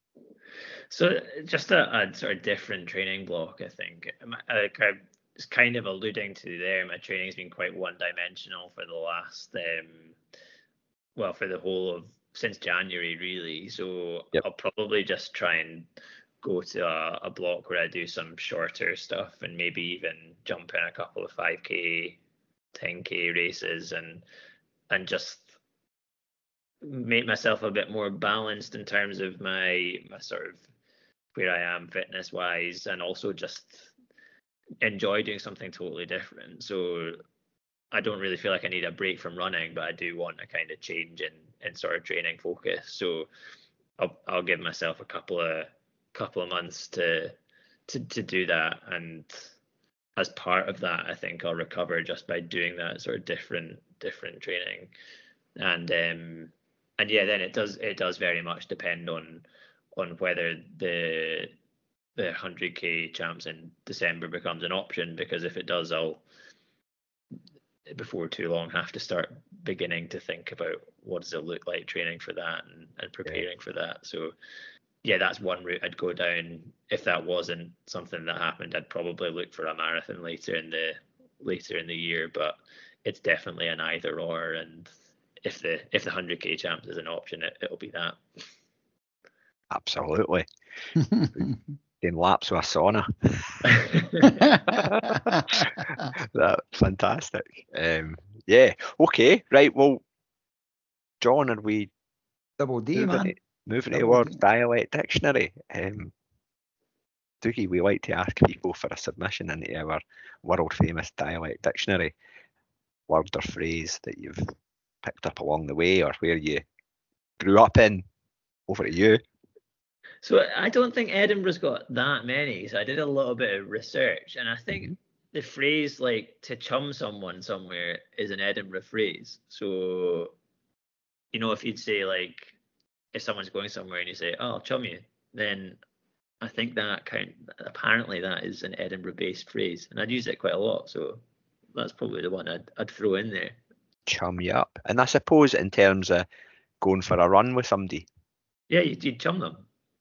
So just a, a sort of different training block, I think. I, I was kind of alluding to there. My training's been quite one-dimensional for the last, um, well, for the whole of since January, really. So Yep. I'll probably just try and go to a, a block where I do some shorter stuff and maybe even jump in a couple of five K, ten K races and and just make myself a bit more balanced in terms of my my sort of where I am fitness wise, and also just enjoy doing something totally different. So I don't really feel like I need a break from running, but I do want a kind of change in in sort of training focus. So I'll I'll give myself a couple of couple of months to to to do that, and as part of that, I think I'll recover just by doing that sort of different different training. And um and yeah, then it does it does very much depend on on whether the the one hundred K champs in December becomes an option, because if it does, I'll before too long have to start beginning to think about what does it look like training for that and, and preparing for that. So yeah, that's one route I'd go down. If that wasn't something that happened, I'd probably look for a marathon later in the later in the year, but it's definitely an either or, and if the if the one hundred K champs is an option, it, it'll be that. Absolutely. Doing laps with a sauna. That's fantastic. Um, yeah. Okay. Right. Well, John, are we Double D, moving, man. to, moving Double towards D. dialect dictionary? Um, Dougie, we like to ask people for a submission into our world famous dialect dictionary. Word or phrase that you've picked up along the way, or where you grew up in. Over to you. So I don't think Edinburgh's got that many. So I did a little bit of research, and I think Mhm. the phrase like to chum someone somewhere is an Edinburgh phrase. So, you know, if you'd say like, if someone's going somewhere and you say, "Oh, I'll chum you," then I think that count. Apparently, that is an Edinburgh-based phrase, and I'd use it quite a lot. So that's probably the one I'd I'd throw in there. Chum you up. And I suppose in terms of going for a run with somebody, Yeah, you you chum them.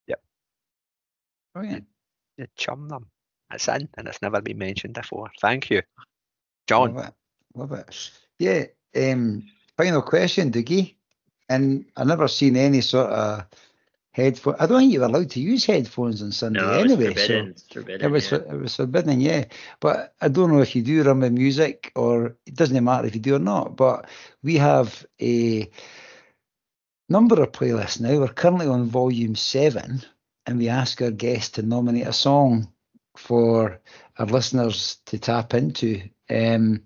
Oh yeah. You chum them. It's in, and it's never been mentioned before. Thank you, John. Love it. Love it. Yeah. Um, final question, Dougie. And I never seen any sort of headphone. I don't think you were allowed to use headphones on Sunday No, it was anyway. forbidden. So It's forbidden. it was yeah. it was forbidden, yeah. But I don't know if you do run with music, or it doesn't matter if you do or not. But we have a number of playlists now. We're currently on volume seven, and we ask our guests to nominate a song for our listeners to tap into. Um,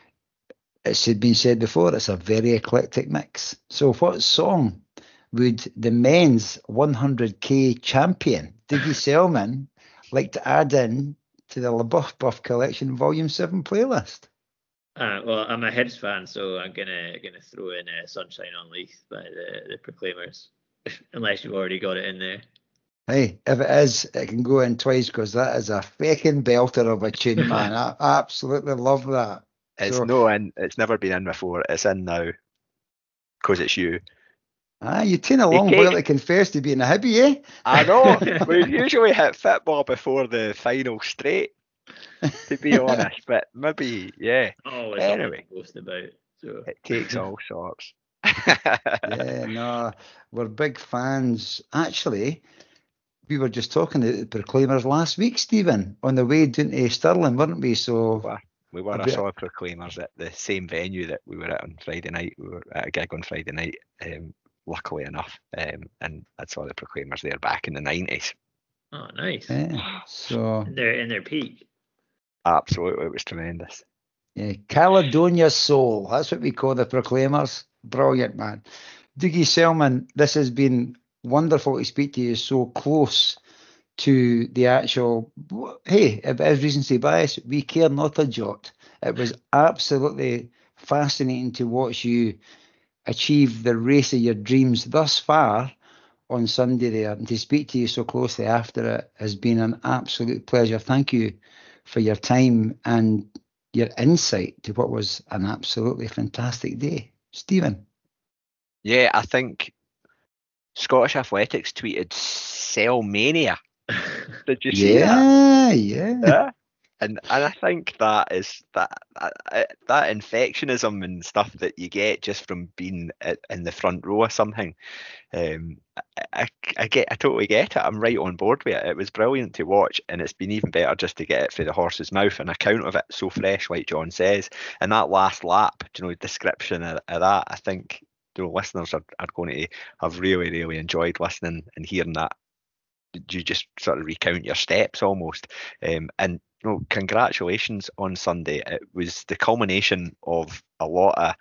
it's been said before, it's a very eclectic mix. So what song would the men's one hundred K champion, Dougie Selman, like to add in to the LaBeouf Buff Collection Volume seven playlist? Uh, well, I'm a Hibs fan, so I'm gonna gonna throw in uh, "Sunshine on Leith" by the the Proclaimers, unless you've already got it in there. Hey, if it is, it can go in twice, because that is a faking belter of a tune, man. I absolutely love that. It's So- no in. It's never been in before. It's in now because it's you. Ah, you taken a He long came- while to confess to being a hibbie, eh? I know. We usually hit football before the final straight, to be honest. But maybe, yeah, Oh, it's Anyway. all post about. So it takes all sorts. Yeah, no, we're big fans. Actually, we were just talking to the Proclaimers last week, Stephen, on the way down to Stirling, weren't we? So, Wow. We were. A I bit- saw Proclaimers at the same venue that we were at on Friday night. We were at a gig on Friday night, um, luckily enough, um, and I saw the Proclaimers there back in the nineties. oh, nice. yeah, so They're in their peak. Absolutely, it was tremendous. yeah, Caledonia Soul. That's what we call the Proclaimers. Brilliant, man. Dougie Selman, this has been wonderful to speak to you so close to the actual. Hey, if it is recency bias, we care not a jot. It was absolutely fascinating to watch you achieve the race of your dreams thus far on Sunday there, and to speak to you so closely after it has been an absolute pleasure. Thank you for your time and your insight to what was an absolutely fantastic day. Stephen. Yeah, I think Scottish Athletics tweeted "Cellmania." Did you see that? Yeah, yeah. Yeah. And and I think that is that that, that infectionism and stuff that you get just from being at, in the front row of something. Um, I, I, I get I totally get it. I'm right on board with it. It was brilliant to watch, and it's been even better just to get it through the horse's mouth, an account of it so fresh, like John says. And that last lap, you know, description of, of that, I think, you know, listeners are, are going to have really, really enjoyed listening and hearing that. You just sort of recount your steps almost, um, and you know, congratulations on Sunday. It was the culmination of a lot of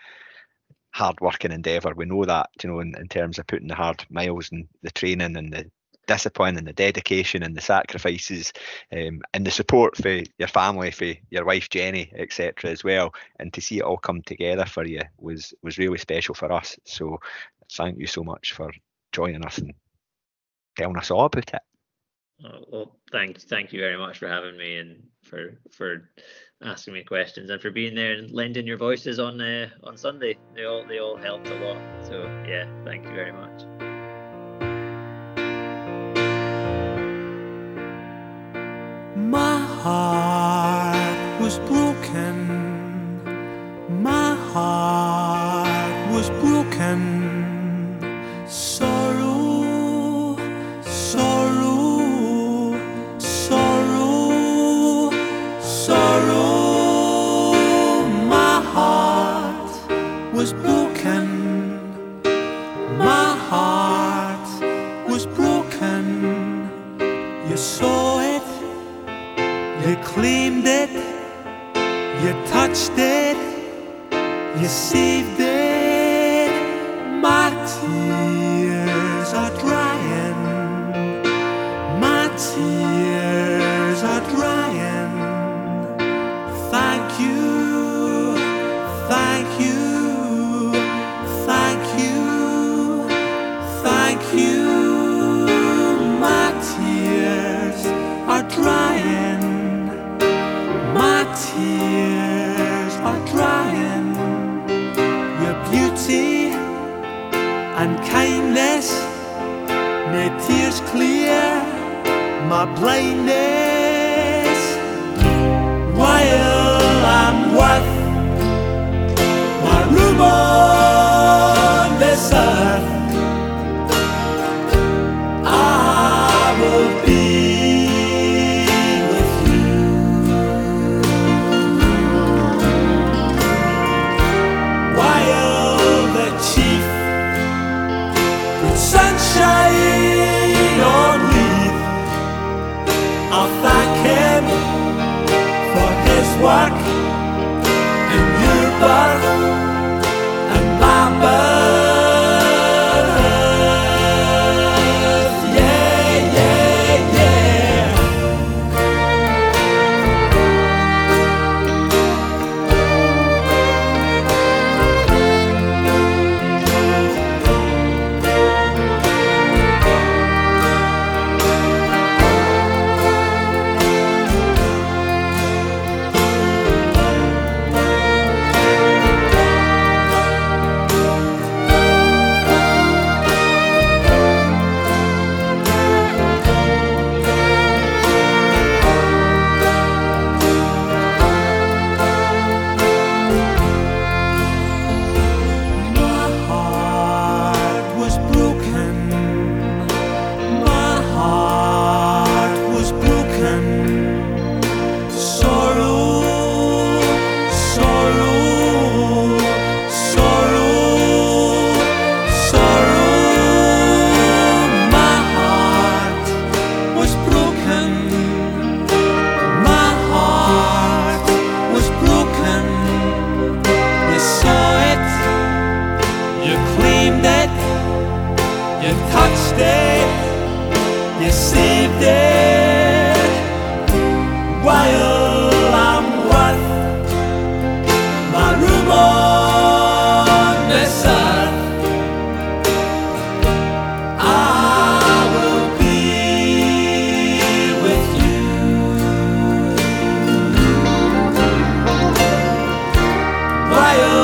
hard work and endeavour. We know that, you know, in, in terms of putting the hard miles and the training and the discipline and the dedication and the sacrifices, um, and the support for your family, for your wife Jenny, et cetera as well. And to see it all come together for you was was really special for us. So thank you so much for joining us and telling us all about it. Oh, well, thank thank you very much for having me and for for asking me questions and for being there and lending your voices on uh, on Sunday. They all they all helped a lot. So yeah, thank you very much. My heart was broken. My heart was broken. Sorrow, sorrow, sorrow, sorrow. My heart was broken. My heart was broken. You saw it. You claimed it, you touched it, you saved it. My tears are drying, my tears are drying. Thank you, thank you, thank you, thank you. My tears are drying. My tears are drying. Your beauty and kindness the tears clear my blindness, while I'm worth my room on this earth, I will be with you. While the chief with sunshine on leaf, I'll thank him for his work in your birth and my birth. Yeah, yeah, yeah. My heart was broken. My heart was broken. Sorrow, sorrow, sorrow, sorrow. My heart was broken. My heart was broken. You saw it. You claimed it, you touched it, you saved it. While I'm worth my room on this earth, I will be with you. While